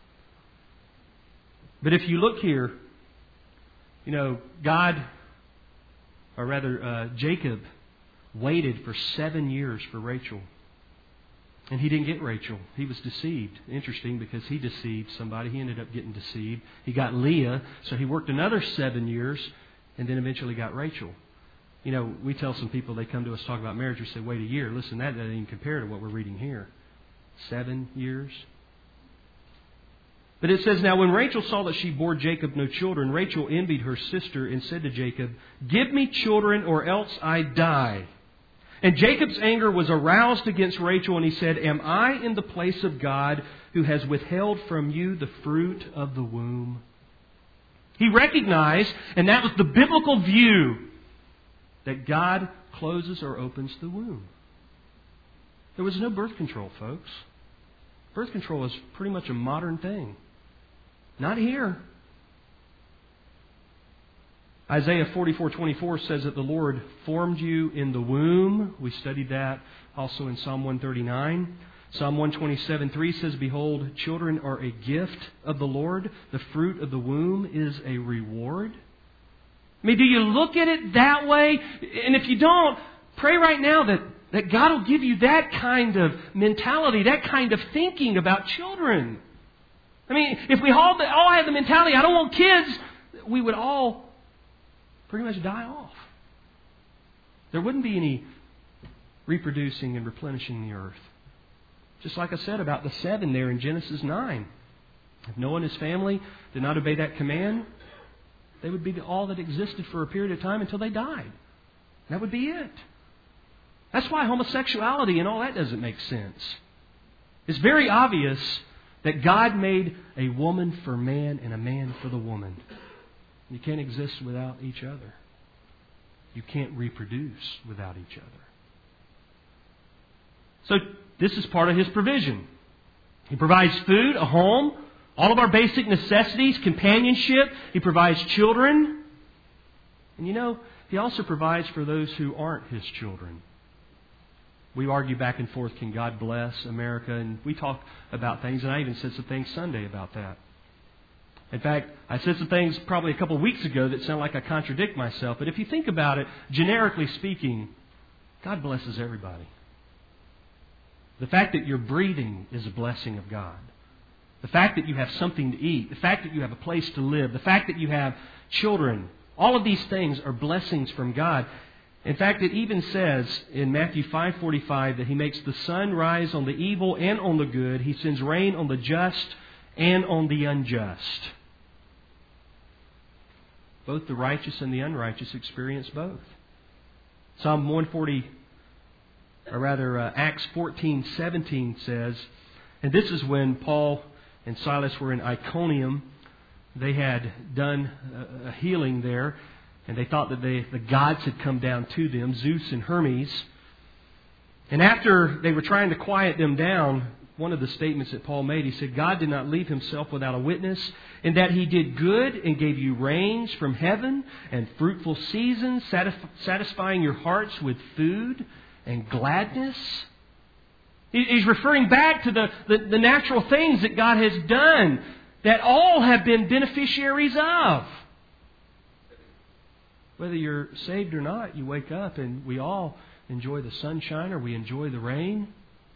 But if you look here, you know, God, or rather uh, Jacob, waited for seven years for Rachel. And he didn't get Rachel. He was deceived. Interesting, because he deceived somebody. He ended up getting deceived. He got Leah, so he worked another seven years and then eventually got Rachel. You know, we tell some people, they come to us talk about marriage, we say, wait a year. Listen, that doesn't even compare to what we're reading here. Seven years. But it says, now when Rachel saw that she bore Jacob no children, Rachel envied her sister and said to Jacob, give me children or else I die. And Jacob's anger was aroused against Rachel, and he said, am I in the place of God who has withheld from you the fruit of the womb? He recognized, and that was the biblical view, that God closes or opens the womb. There was no birth control, folks. Birth control is pretty much a modern thing. Not here. Isaiah forty-four twenty-four says that the Lord formed you in the womb. We studied that also in Psalm one thirty-nine. Psalm one twenty-seven three says, behold, children are a gift of the Lord. The fruit of the womb is a reward. I mean, do you look at it that way? And if you don't, pray right now that, that God will give you that kind of mentality, that kind of thinking about children. I mean, if we all, all had the mentality, I don't want kids, we would all pretty much die off. There wouldn't be any reproducing and replenishing the earth. Just like I said about the seven there in Genesis nine. If Noah and his family did not obey that command, they would be all that existed for a period of time until they died. That would be it. That's why homosexuality and all that doesn't make sense. It's very obvious that God made a woman for man and a man for the woman. You can't exist without each other. You can't reproduce without each other. So this is part of His provision. He provides food, a home, all of our basic necessities, companionship. He provides children. And you know, He also provides for those who aren't His children. We argue back and forth, can God bless America? And we talk about things, and I even said some things Sunday about that. In fact, I said some things probably a couple of weeks ago that sound like I contradict myself. But if you think about it, generically speaking, God blesses everybody. The fact that you're breathing is a blessing of God. The fact that you have something to eat, the fact that you have a place to live, the fact that you have children, all of these things are blessings from God. In fact, it even says in Matthew five forty-five that He makes the sun rise on the evil and on the good. He sends rain on the just and on the unjust. Both the righteous and the unrighteous experience both. Psalm one forty, or rather uh, Acts fourteen seventeen says, and this is when Paul and Silas were in Iconium. They had done a healing there, and they thought that they, the gods had come down to them, Zeus and Hermes. And after they were trying to quiet them down, one of the statements that Paul made, he said, God did not leave Himself without a witness, in that He did good and gave you rains from heaven and fruitful seasons, satisfying your hearts with food and gladness. He's referring back to the, the, the natural things that God has done, that all have been beneficiaries of. Whether you're saved or not, you wake up and we all enjoy the sunshine or we enjoy the rain.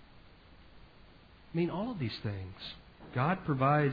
I mean, all of these things. God provides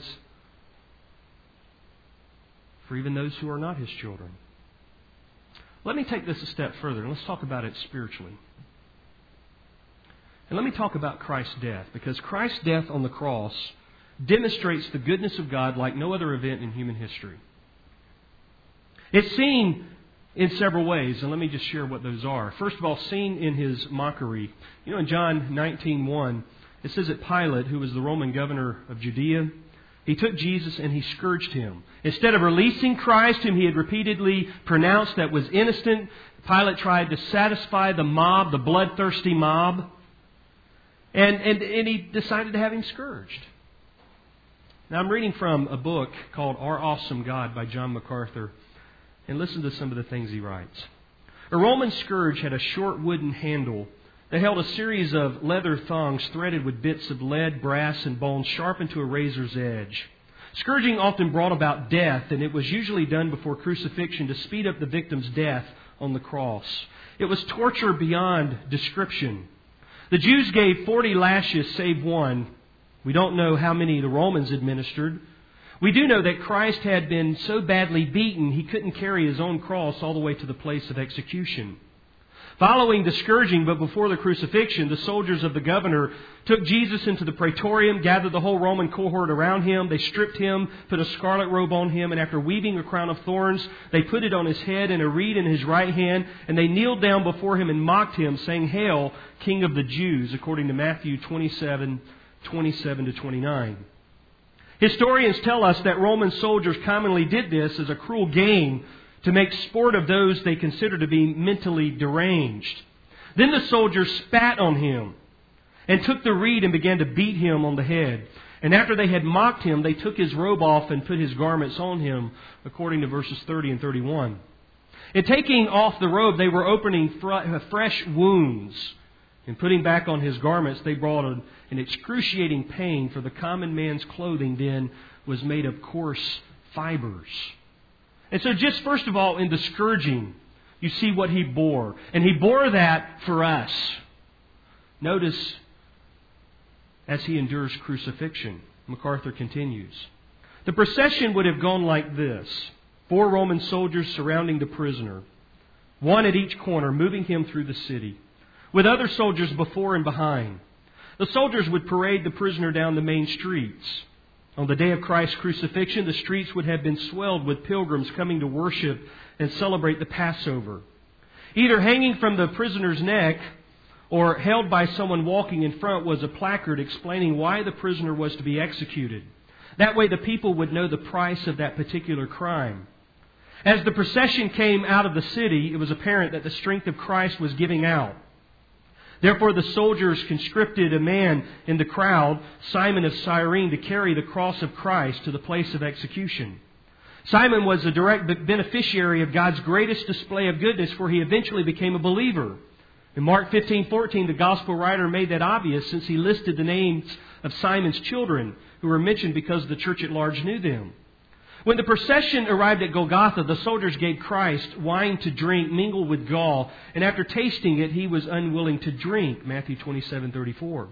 for even those who are not His children. Let me take this a step further and let's talk about it spiritually. And let me talk about Christ's death, because Christ's death on the cross demonstrates the goodness of God like no other event in human history. It's seen in several ways, and let me just share what those are. First of all, seen in His mockery. You know, in John nineteen one, it says that Pilate, who was the Roman governor of Judea, he took Jesus and he scourged Him. Instead of releasing Christ, whom he had repeatedly pronounced that was innocent, Pilate tried to satisfy the mob, the bloodthirsty mob, and, and, and he decided to have Him scourged. Now, I'm reading from a book called Our Awesome God by John MacArthur. And listen to some of the things he writes. A Roman scourge had a short wooden handle that held a series of leather thongs threaded with bits of lead, brass, and bone sharpened to a razor's edge. Scourging often brought about death, and it was usually done before crucifixion to speed up the victim's death on the cross. It was torture beyond description. The Jews gave forty lashes save one. We don't know how many the Romans administered. We do know that Christ had been so badly beaten he couldn't carry His own cross all the way to the place of execution. Following the scourging, but before the crucifixion, the soldiers of the governor took Jesus into the praetorium, gathered the whole Roman cohort around him. They stripped him, put a scarlet robe on him, and after weaving a crown of thorns, they put it on his head and a reed in his right hand, and they kneeled down before him and mocked him, saying, "Hail, King of the Jews," according to Matthew twenty-seven, twenty-seven to twenty-nine. Historians tell us that Roman soldiers commonly did this as a cruel game to make sport of those they considered to be mentally deranged. Then the soldiers spat on him and took the reed and began to beat him on the head. And after they had mocked him, they took his robe off and put his garments on him, according to verses thirty and thirty-one. In taking off the robe, they were opening fresh wounds. In putting back on his garments, they brought an, an excruciating pain, for the common man's clothing then was made of coarse fibers. And so just first of all, in the scourging, you see what he bore. And he bore that for us. Notice, as he endures crucifixion, MacArthur continues, the procession would have gone like this. Four Roman soldiers surrounding the prisoner, one at each corner, moving him through the city, with other soldiers before and behind. The soldiers would parade the prisoner down the main streets. On the day of Christ's crucifixion, the streets would have been swelled with pilgrims coming to worship and celebrate the Passover. Either hanging from the prisoner's neck or held by someone walking in front was a placard explaining why the prisoner was to be executed. That way the people would know the price of that particular crime. As the procession came out of the city, it was apparent that the strength of Christ was giving out. Therefore the soldiers conscripted a man in the crowd, Simon of Cyrene, to carry the cross of Christ to the place of execution. Simon was a direct beneficiary of God's greatest display of goodness, for he eventually became a believer. In Mark fifteen fourteen, the Gospel writer made that obvious, since he listed the names of Simon's children, who were mentioned because the church at large knew them. When the procession arrived at Golgotha, the soldiers gave Christ wine to drink mingled with gall, and after tasting it, he was unwilling to drink, Matthew twenty-seven thirty-four.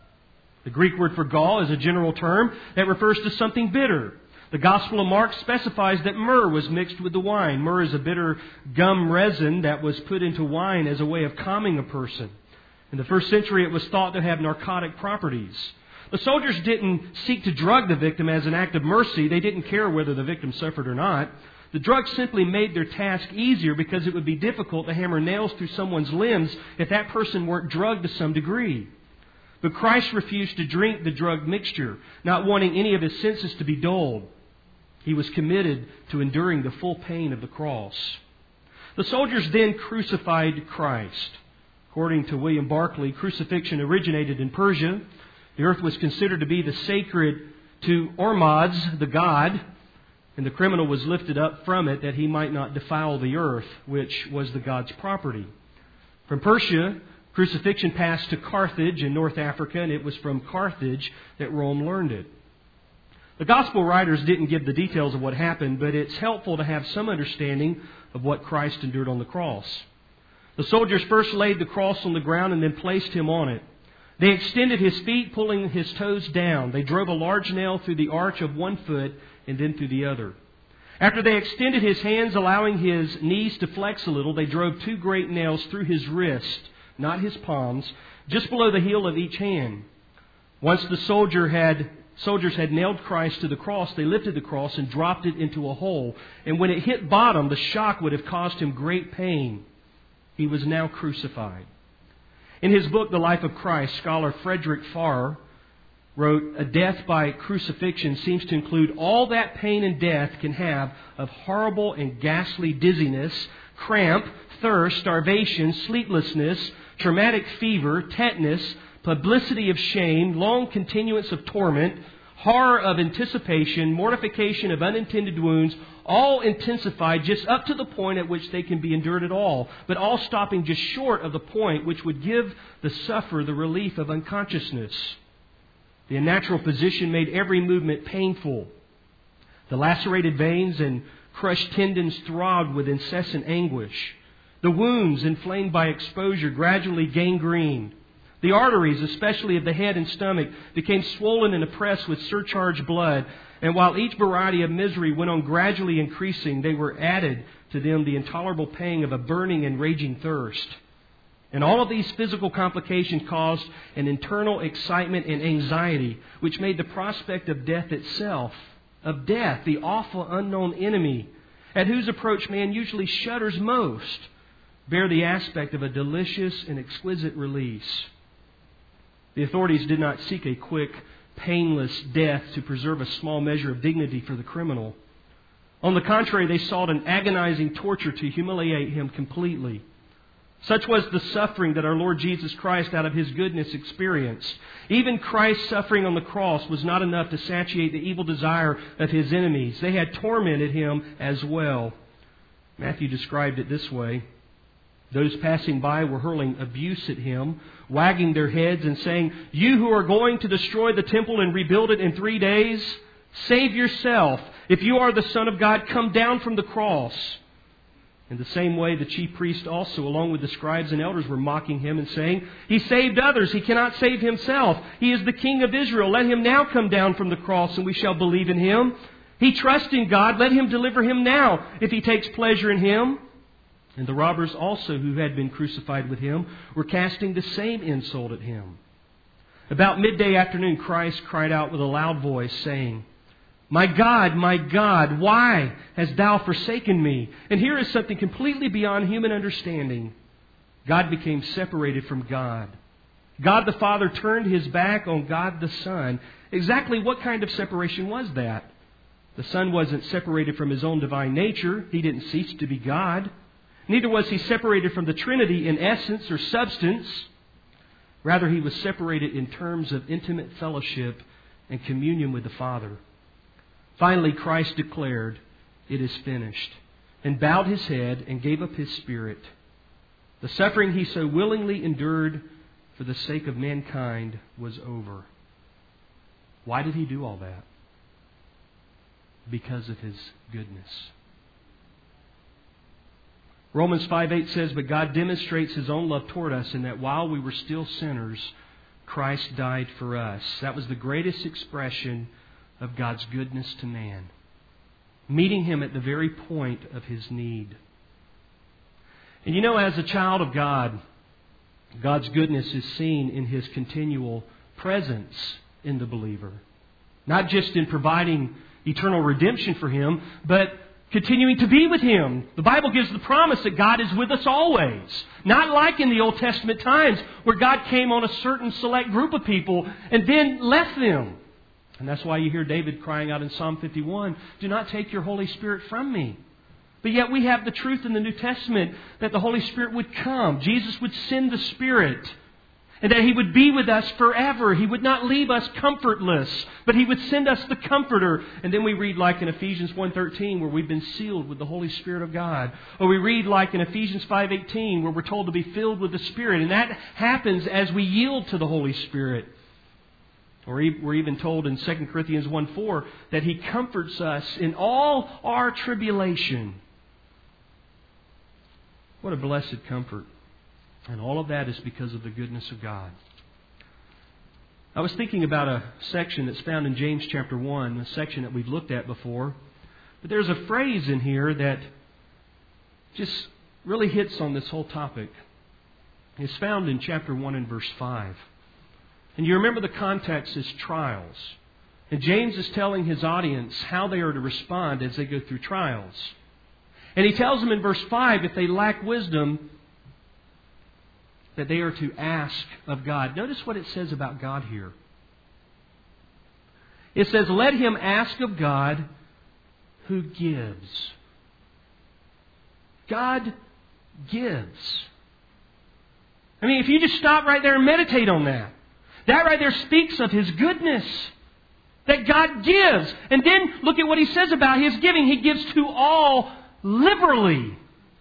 The Greek word for gall is a general term that refers to something bitter. The Gospel of Mark specifies that myrrh was mixed with the wine. Myrrh is a bitter gum resin that was put into wine as a way of calming a person. In the first century, it was thought to have narcotic properties. The soldiers didn't seek to drug the victim as an act of mercy. They didn't care whether the victim suffered or not. The drug simply made their task easier because it would be difficult to hammer nails through someone's limbs if that person weren't drugged to some degree. But Christ refused to drink the drug mixture, not wanting any of his senses to be dulled. He was committed to enduring the full pain of the cross. The soldiers then crucified Christ. According to William Barclay, crucifixion originated in Persia. The earth was considered to be the sacred to Ormuzd, the god, and the criminal was lifted up from it that he might not defile the earth, which was the god's property. From Persia, crucifixion passed to Carthage in North Africa, and it was from Carthage that Rome learned it. The Gospel writers didn't give the details of what happened, but it's helpful to have some understanding of what Christ endured on the cross. The soldiers first laid the cross on the ground and then placed him on it. They extended his feet, pulling his toes down. They drove a large nail through the arch of one foot and then through the other. After they extended his hands, allowing his knees to flex a little, they drove two great nails through his wrist, not his palms, just below the heel of each hand. Once the soldier had, soldiers had nailed Christ to the cross, they lifted the cross and dropped it into a hole. And when it hit bottom, the shock would have caused him great pain. He was now crucified. In his book, The Life of Christ, scholar Frederick Farr wrote, "A death by crucifixion seems to include all that pain and death can have of horrible and ghastly dizziness, cramp, thirst, starvation, sleeplessness, traumatic fever, tetanus, publicity of shame, long continuance of torment, horror of anticipation, mortification of unintended wounds, all intensified just up to the point at which they can be endured at all, but all stopping just short of the point which would give the sufferer the relief of unconsciousness. The unnatural position made every movement painful. The lacerated veins and crushed tendons throbbed with incessant anguish. The wounds, inflamed by exposure, gradually gangrened. The arteries, especially of the head and stomach, became swollen and oppressed with surcharged blood. And while each variety of misery went on gradually increasing, they were added to them the intolerable pang of a burning and raging thirst. And all of these physical complications caused an internal excitement and anxiety, which made the prospect of death itself, of death, the awful unknown enemy, at whose approach man usually shudders most, bear the aspect of a delicious and exquisite release. The authorities did not seek a quick, painless death to preserve a small measure of dignity for the criminal. On the contrary, they sought an agonizing torture to humiliate him completely. Such was the suffering that our Lord Jesus Christ, out of His goodness, experienced. Even Christ's suffering on the cross was not enough to satiate the evil desire of His enemies. They had tormented Him as well. Matthew described it this way. Those passing by were hurling abuse at Him, wagging their heads and saying, "You who are going to destroy the temple and rebuild it in three days, save yourself. If you are the Son of God, come down from the cross." In the same way, the chief priests also, along with the scribes and elders, were mocking Him and saying, "He saved others. He cannot save Himself. He is the King of Israel. Let Him now come down from the cross and we shall believe in Him. He trusts in God. Let Him deliver Him now if He takes pleasure in Him." And the robbers also, who had been crucified with Him, were casting the same insult at Him. About midday afternoon, Christ cried out with a loud voice, saying, "My God, my God, why hast Thou forsaken me?" And here is something completely beyond human understanding. God became separated from God. God the Father turned His back on God the Son. Exactly what kind of separation was that? The Son wasn't separated from His own divine nature. He didn't cease to be God. Neither was He separated from the Trinity in essence or substance. Rather, He was separated in terms of intimate fellowship and communion with the Father. Finally, Christ declared, "It is finished," and bowed His head and gave up His spirit. The suffering He so willingly endured for the sake of mankind was over. Why did He do all that? Because of His goodness. Romans five eight says, "But God demonstrates His own love toward us in that while we were still sinners, Christ died for us." That was the greatest expression of God's goodness to man, meeting him at the very point of his need. And you know, as a child of God, God's goodness is seen in His continual presence in the believer. Not just in providing eternal redemption for him, but continuing to be with Him. The Bible gives the promise that God is with us always. Not like in the Old Testament times where God came on a certain select group of people and then left them. And that's why you hear David crying out in Psalm fifty-one, "Do not take your Holy Spirit from me." But yet we have the truth in the New Testament that the Holy Spirit would come. Jesus would send the Spirit. And that He would be with us forever. He would not leave us comfortless, but He would send us the Comforter. And then we read like in Ephesians one thirteen where we've been sealed with the Holy Spirit of God. Or we read like in Ephesians five eighteen where we're told to be filled with the Spirit. And that happens as we yield to the Holy Spirit. Or we're even told in Second Corinthians one four that He comforts us in all our tribulation. What a blessed comfort. And all of that is because of the goodness of God. I was thinking about a section that's found in James chapter one, a section that we've looked at before. But there's a phrase in here that just really hits on this whole topic. It's found in chapter one and verse five. And you remember the context is trials. And James is telling his audience how they are to respond as they go through trials. And he tells them in verse five, if they lack wisdom, that they are to ask of God. Notice what it says about God here. It says, "Let him ask of God who gives." God gives. I mean, if you just stop right there and meditate on that, that right there speaks of His goodness. That God gives. And then look at what He says about His giving. He gives to all liberally.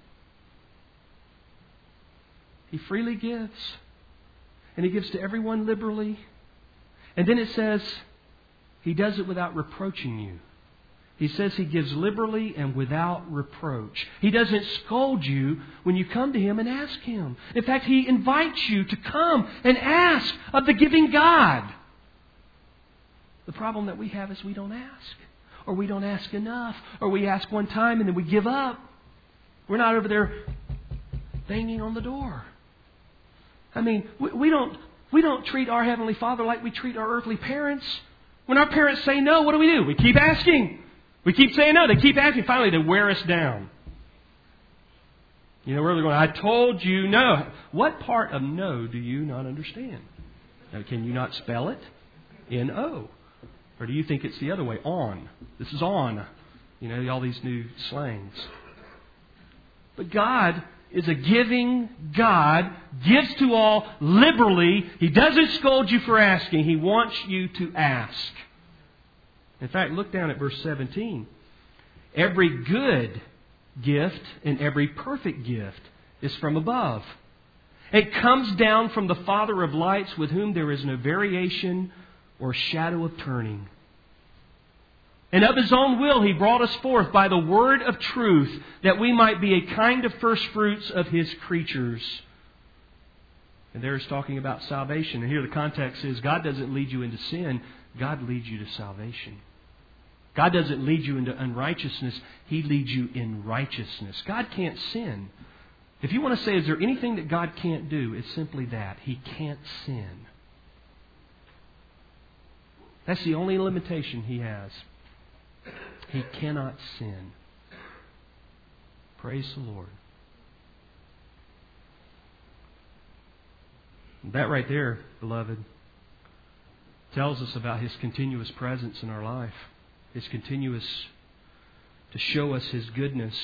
He freely gives. And He gives to everyone liberally. And then it says, He does it without reproaching you. He says He gives liberally and without reproach. He doesn't scold you when you come to Him and ask Him. In fact, He invites you to come and ask of the giving God. The problem that we have is we don't ask. Or we don't ask enough. Or we ask one time and then we give up. We're not over there banging on the door. I mean, we, we don't we don't treat our Heavenly Father like we treat our earthly parents. When our parents say no, what do we do? We keep asking. We keep saying no. They keep asking. Finally, they wear us down. You know, where they're going, I told you no. What part of no do you not understand? Now, can you not spell it? N O. Or do you think it's the other way? On. This is on. You know, all these new slangs. But God is a giving God, gives to all liberally. He doesn't scold you for asking. He wants you to ask. In fact, look down at verse seventeen. Every good gift and every perfect gift is from above. It comes down from the Father of lights, with whom there is no variation or shadow of turning. And of His own will He brought us forth by the word of truth, that we might be a kind of first fruits of His creatures. And there He's talking about salvation. And here the context is, God doesn't lead you into sin. God leads you to salvation. God doesn't lead you into unrighteousness. He leads you in righteousness. God can't sin. If you want to say, is there anything that God can't do? It's simply that. He can't sin. That's the only limitation He has. He cannot sin. Praise the Lord. That right there, beloved, tells us about His continuous presence in our life. His continuous to show us His goodness.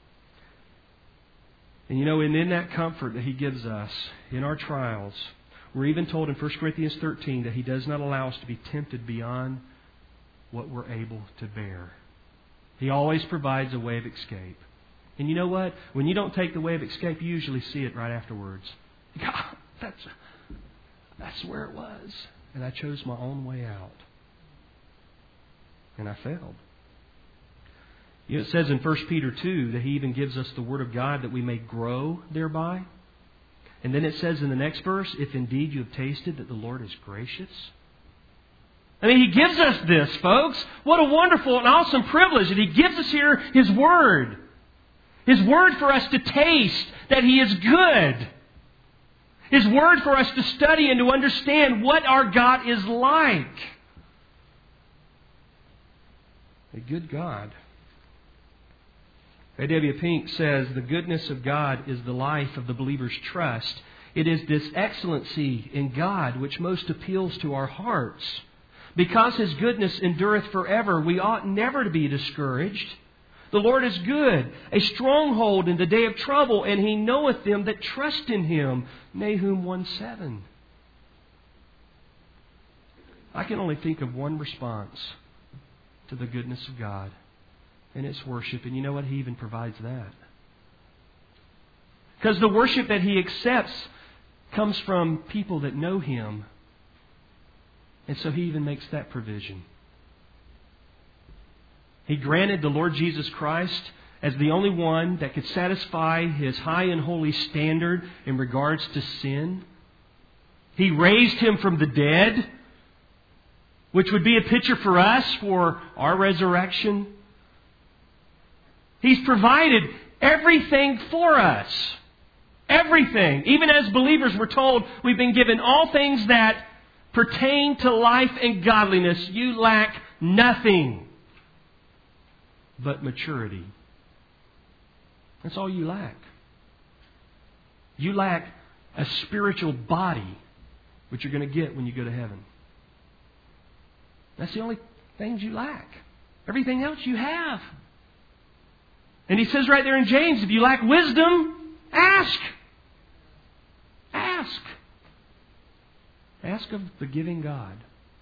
And you know, and in that comfort that He gives us in our trials, we're even told in First Corinthians thirteen that He does not allow us to be tempted beyond what we're able to bear. He always provides a way of escape. And you know what? When you don't take the way of escape, you usually see it right afterwards. God, that's, that's where it was. And I chose my own way out. And I failed. You know, it says in First Peter two that He even gives us the Word of God that we may grow thereby. And then it says in the next verse, if indeed you have tasted that the Lord is gracious. I mean, He gives us this, folks. What a wonderful and awesome privilege that He gives us here His Word. His Word for us to taste that He is good. His Word for us to study and to understand what our God is like. A good God. A W Pink says, the goodness of God is the life of the believer's trust. It is this excellency in God which most appeals to our hearts. Because His goodness endureth forever, we ought never to be discouraged. The Lord is good, a stronghold in the day of trouble, and He knoweth them that trust in Him. Nahum one seven. I can only think of one response to the goodness of God, and it's worship. And you know what? He even provides that. Because the worship that He accepts comes from people that know Him. And so He even makes that provision. He granted the Lord Jesus Christ as the only one that could satisfy His high and holy standard in regards to sin. He raised Him from the dead, which would be a picture for us for our resurrection. He's provided everything for us. Everything. Even as believers, we're told we've been given all things that pertain to life and godliness. You lack nothing but maturity. That's all you lack. You lack a spiritual body, which you're going to get when you go to heaven. That's the only things you lack. Everything else you have. And He says right there in James, if you lack wisdom, ask. Ask. Ask of the giving God.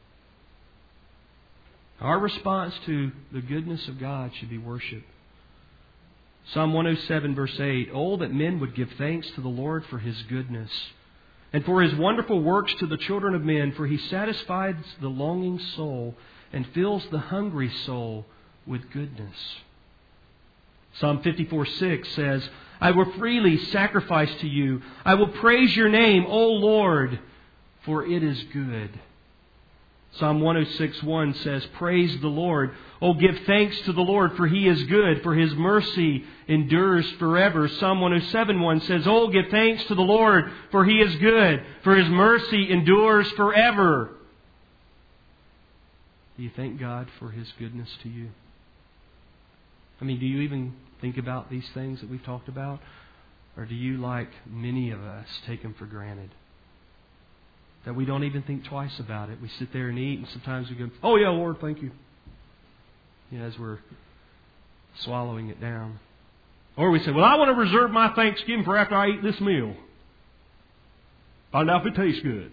Our response to the goodness of God should be worship. Psalm one oh seven verse eight, oh, that men would give thanks to the Lord for His goodness, and for His wonderful works to the children of men, for He satisfies the longing soul and fills the hungry soul with goodness. Psalm fifty-four six says, I will freely sacrifice to You. I will praise Your name, O Lord, for it is good. Psalm one oh six one says, "Praise the Lord. Oh, give thanks to the Lord, for He is good, for His mercy endures forever." Psalm one oh seven one says, "Oh, give thanks to the Lord, for He is good, for His mercy endures forever." Do you thank God for His goodness to you? I mean, do you even think about these things that we've talked about? Or do you, like many of us, take them for granted? That we don't even think twice about it. We sit there and eat, and sometimes we go, "Oh yeah, Lord, thank you." You know, as we're swallowing it down. Or we say, "Well, I want to reserve my Thanksgiving for after I eat this meal. Find out if it tastes good."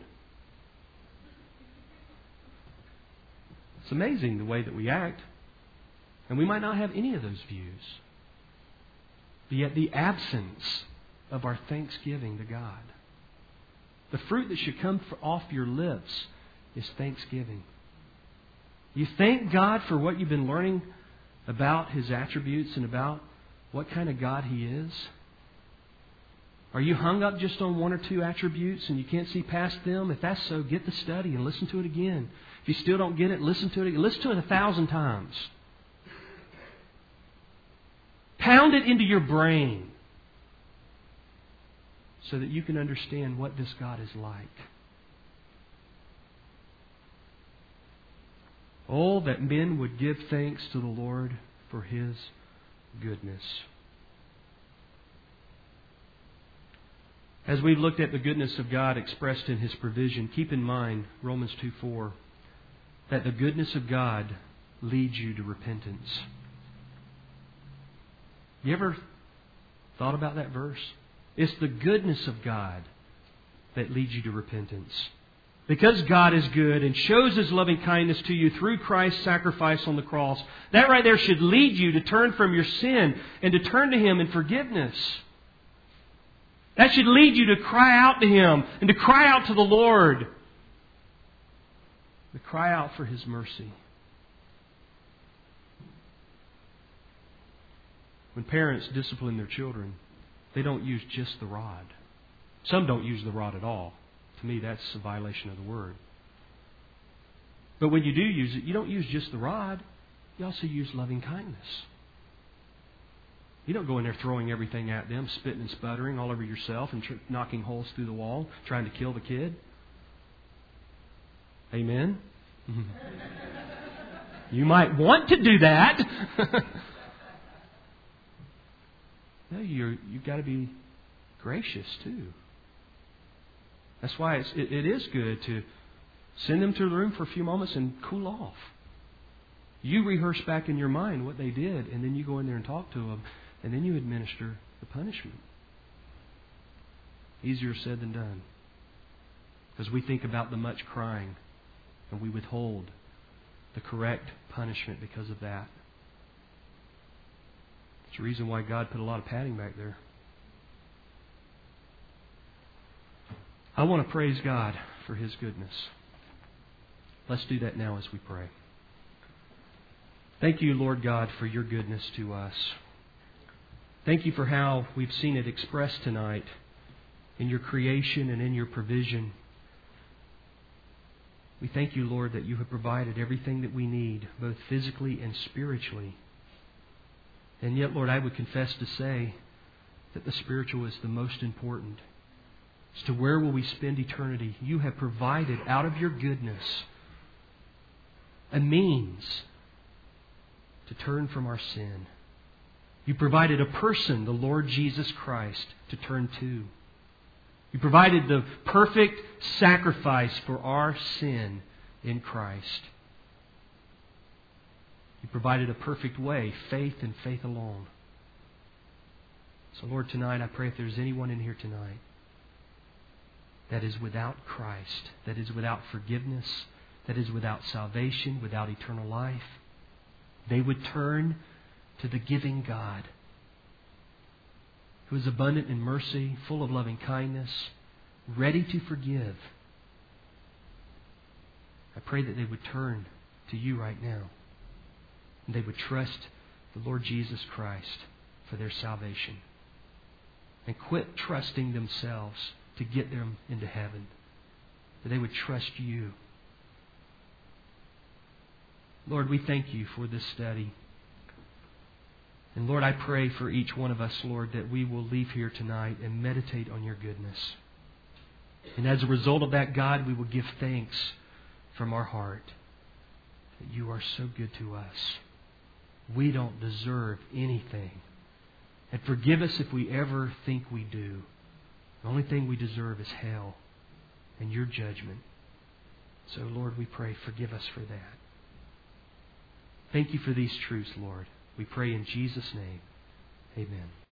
It's amazing the way that we act. And we might not have any of those views. But yet the absence of our thanksgiving to God. The fruit that should come off your lips is thanksgiving. You thank God for what you've been learning about His attributes and about what kind of God He is. Are you hung up just on one or two attributes and you can't see past them? If that's so, get the study and listen to it again. If you still don't get it, listen to it again. Listen to it a thousand times. Pound it into your brain so that you can understand what this God is like. Oh, that men would give thanks to the Lord for His goodness. As we've looked at the goodness of God expressed in His provision, keep in mind, Romans two four, that the goodness of God leads you to repentance. You ever thought about that verse? It's the goodness of God that leads you to repentance. Because God is good and shows His loving kindness to you through Christ's sacrifice on the cross, that right there should lead you to turn from your sin and to turn to Him in forgiveness. That should lead you to cry out to Him and to cry out to the Lord. To cry out for His mercy. When parents discipline their children, they don't use just the rod. Some don't use the rod at all. To me, that's a violation of the Word. But when you do use it, you don't use just the rod. You also use loving kindness. You don't go in there throwing everything at them, spitting and sputtering all over yourself and tr- knocking holes through the wall, trying to kill the kid. Amen? You might want to do that. No, you're, you've got to be gracious too. That's why it's, it, it is good to send them to the room for a few moments and cool off. You rehearse back in your mind what they did, and then you go in there and talk to them, and then you administer the punishment. Easier said than done. Because we think about the much crying, and we withhold the correct punishment because of that. It's the reason why God put a lot of padding back there. I want to praise God for His goodness. Let's do that now as we pray. Thank you, Lord God, for Your goodness to us. Thank You for how we've seen it expressed tonight in Your creation and in Your provision. We thank You, Lord, that You have provided everything that we need, both physically and spiritually. And yet, Lord, I would confess to say that the spiritual is the most important. As to where will we spend eternity, You have provided out of Your goodness a means to turn from our sin. You provided a person, the Lord Jesus Christ, to turn to. You provided the perfect sacrifice for our sin in Christ. You provided a perfect way, faith and faith alone. So, Lord, tonight I pray if there's anyone in here tonight that is without Christ, that is without forgiveness, that is without salvation, without eternal life, they would turn to the giving God, who is abundant in mercy, full of loving kindness, ready to forgive. I pray that they would turn to You right now, and they would trust the Lord Jesus Christ for their salvation, and quit trusting themselves to get them into heaven. That they would trust You. Lord, we thank You for this study. And Lord, I pray for each one of us, Lord, that we will leave here tonight and meditate on Your goodness. And as a result of that, God, we will give thanks from our heart that You are so good to us. We don't deserve anything. And forgive us if we ever think we do. The only thing we deserve is hell and Your judgment. So, Lord, we pray, forgive us for that. Thank You for these truths, Lord. We pray in Jesus' name. Amen.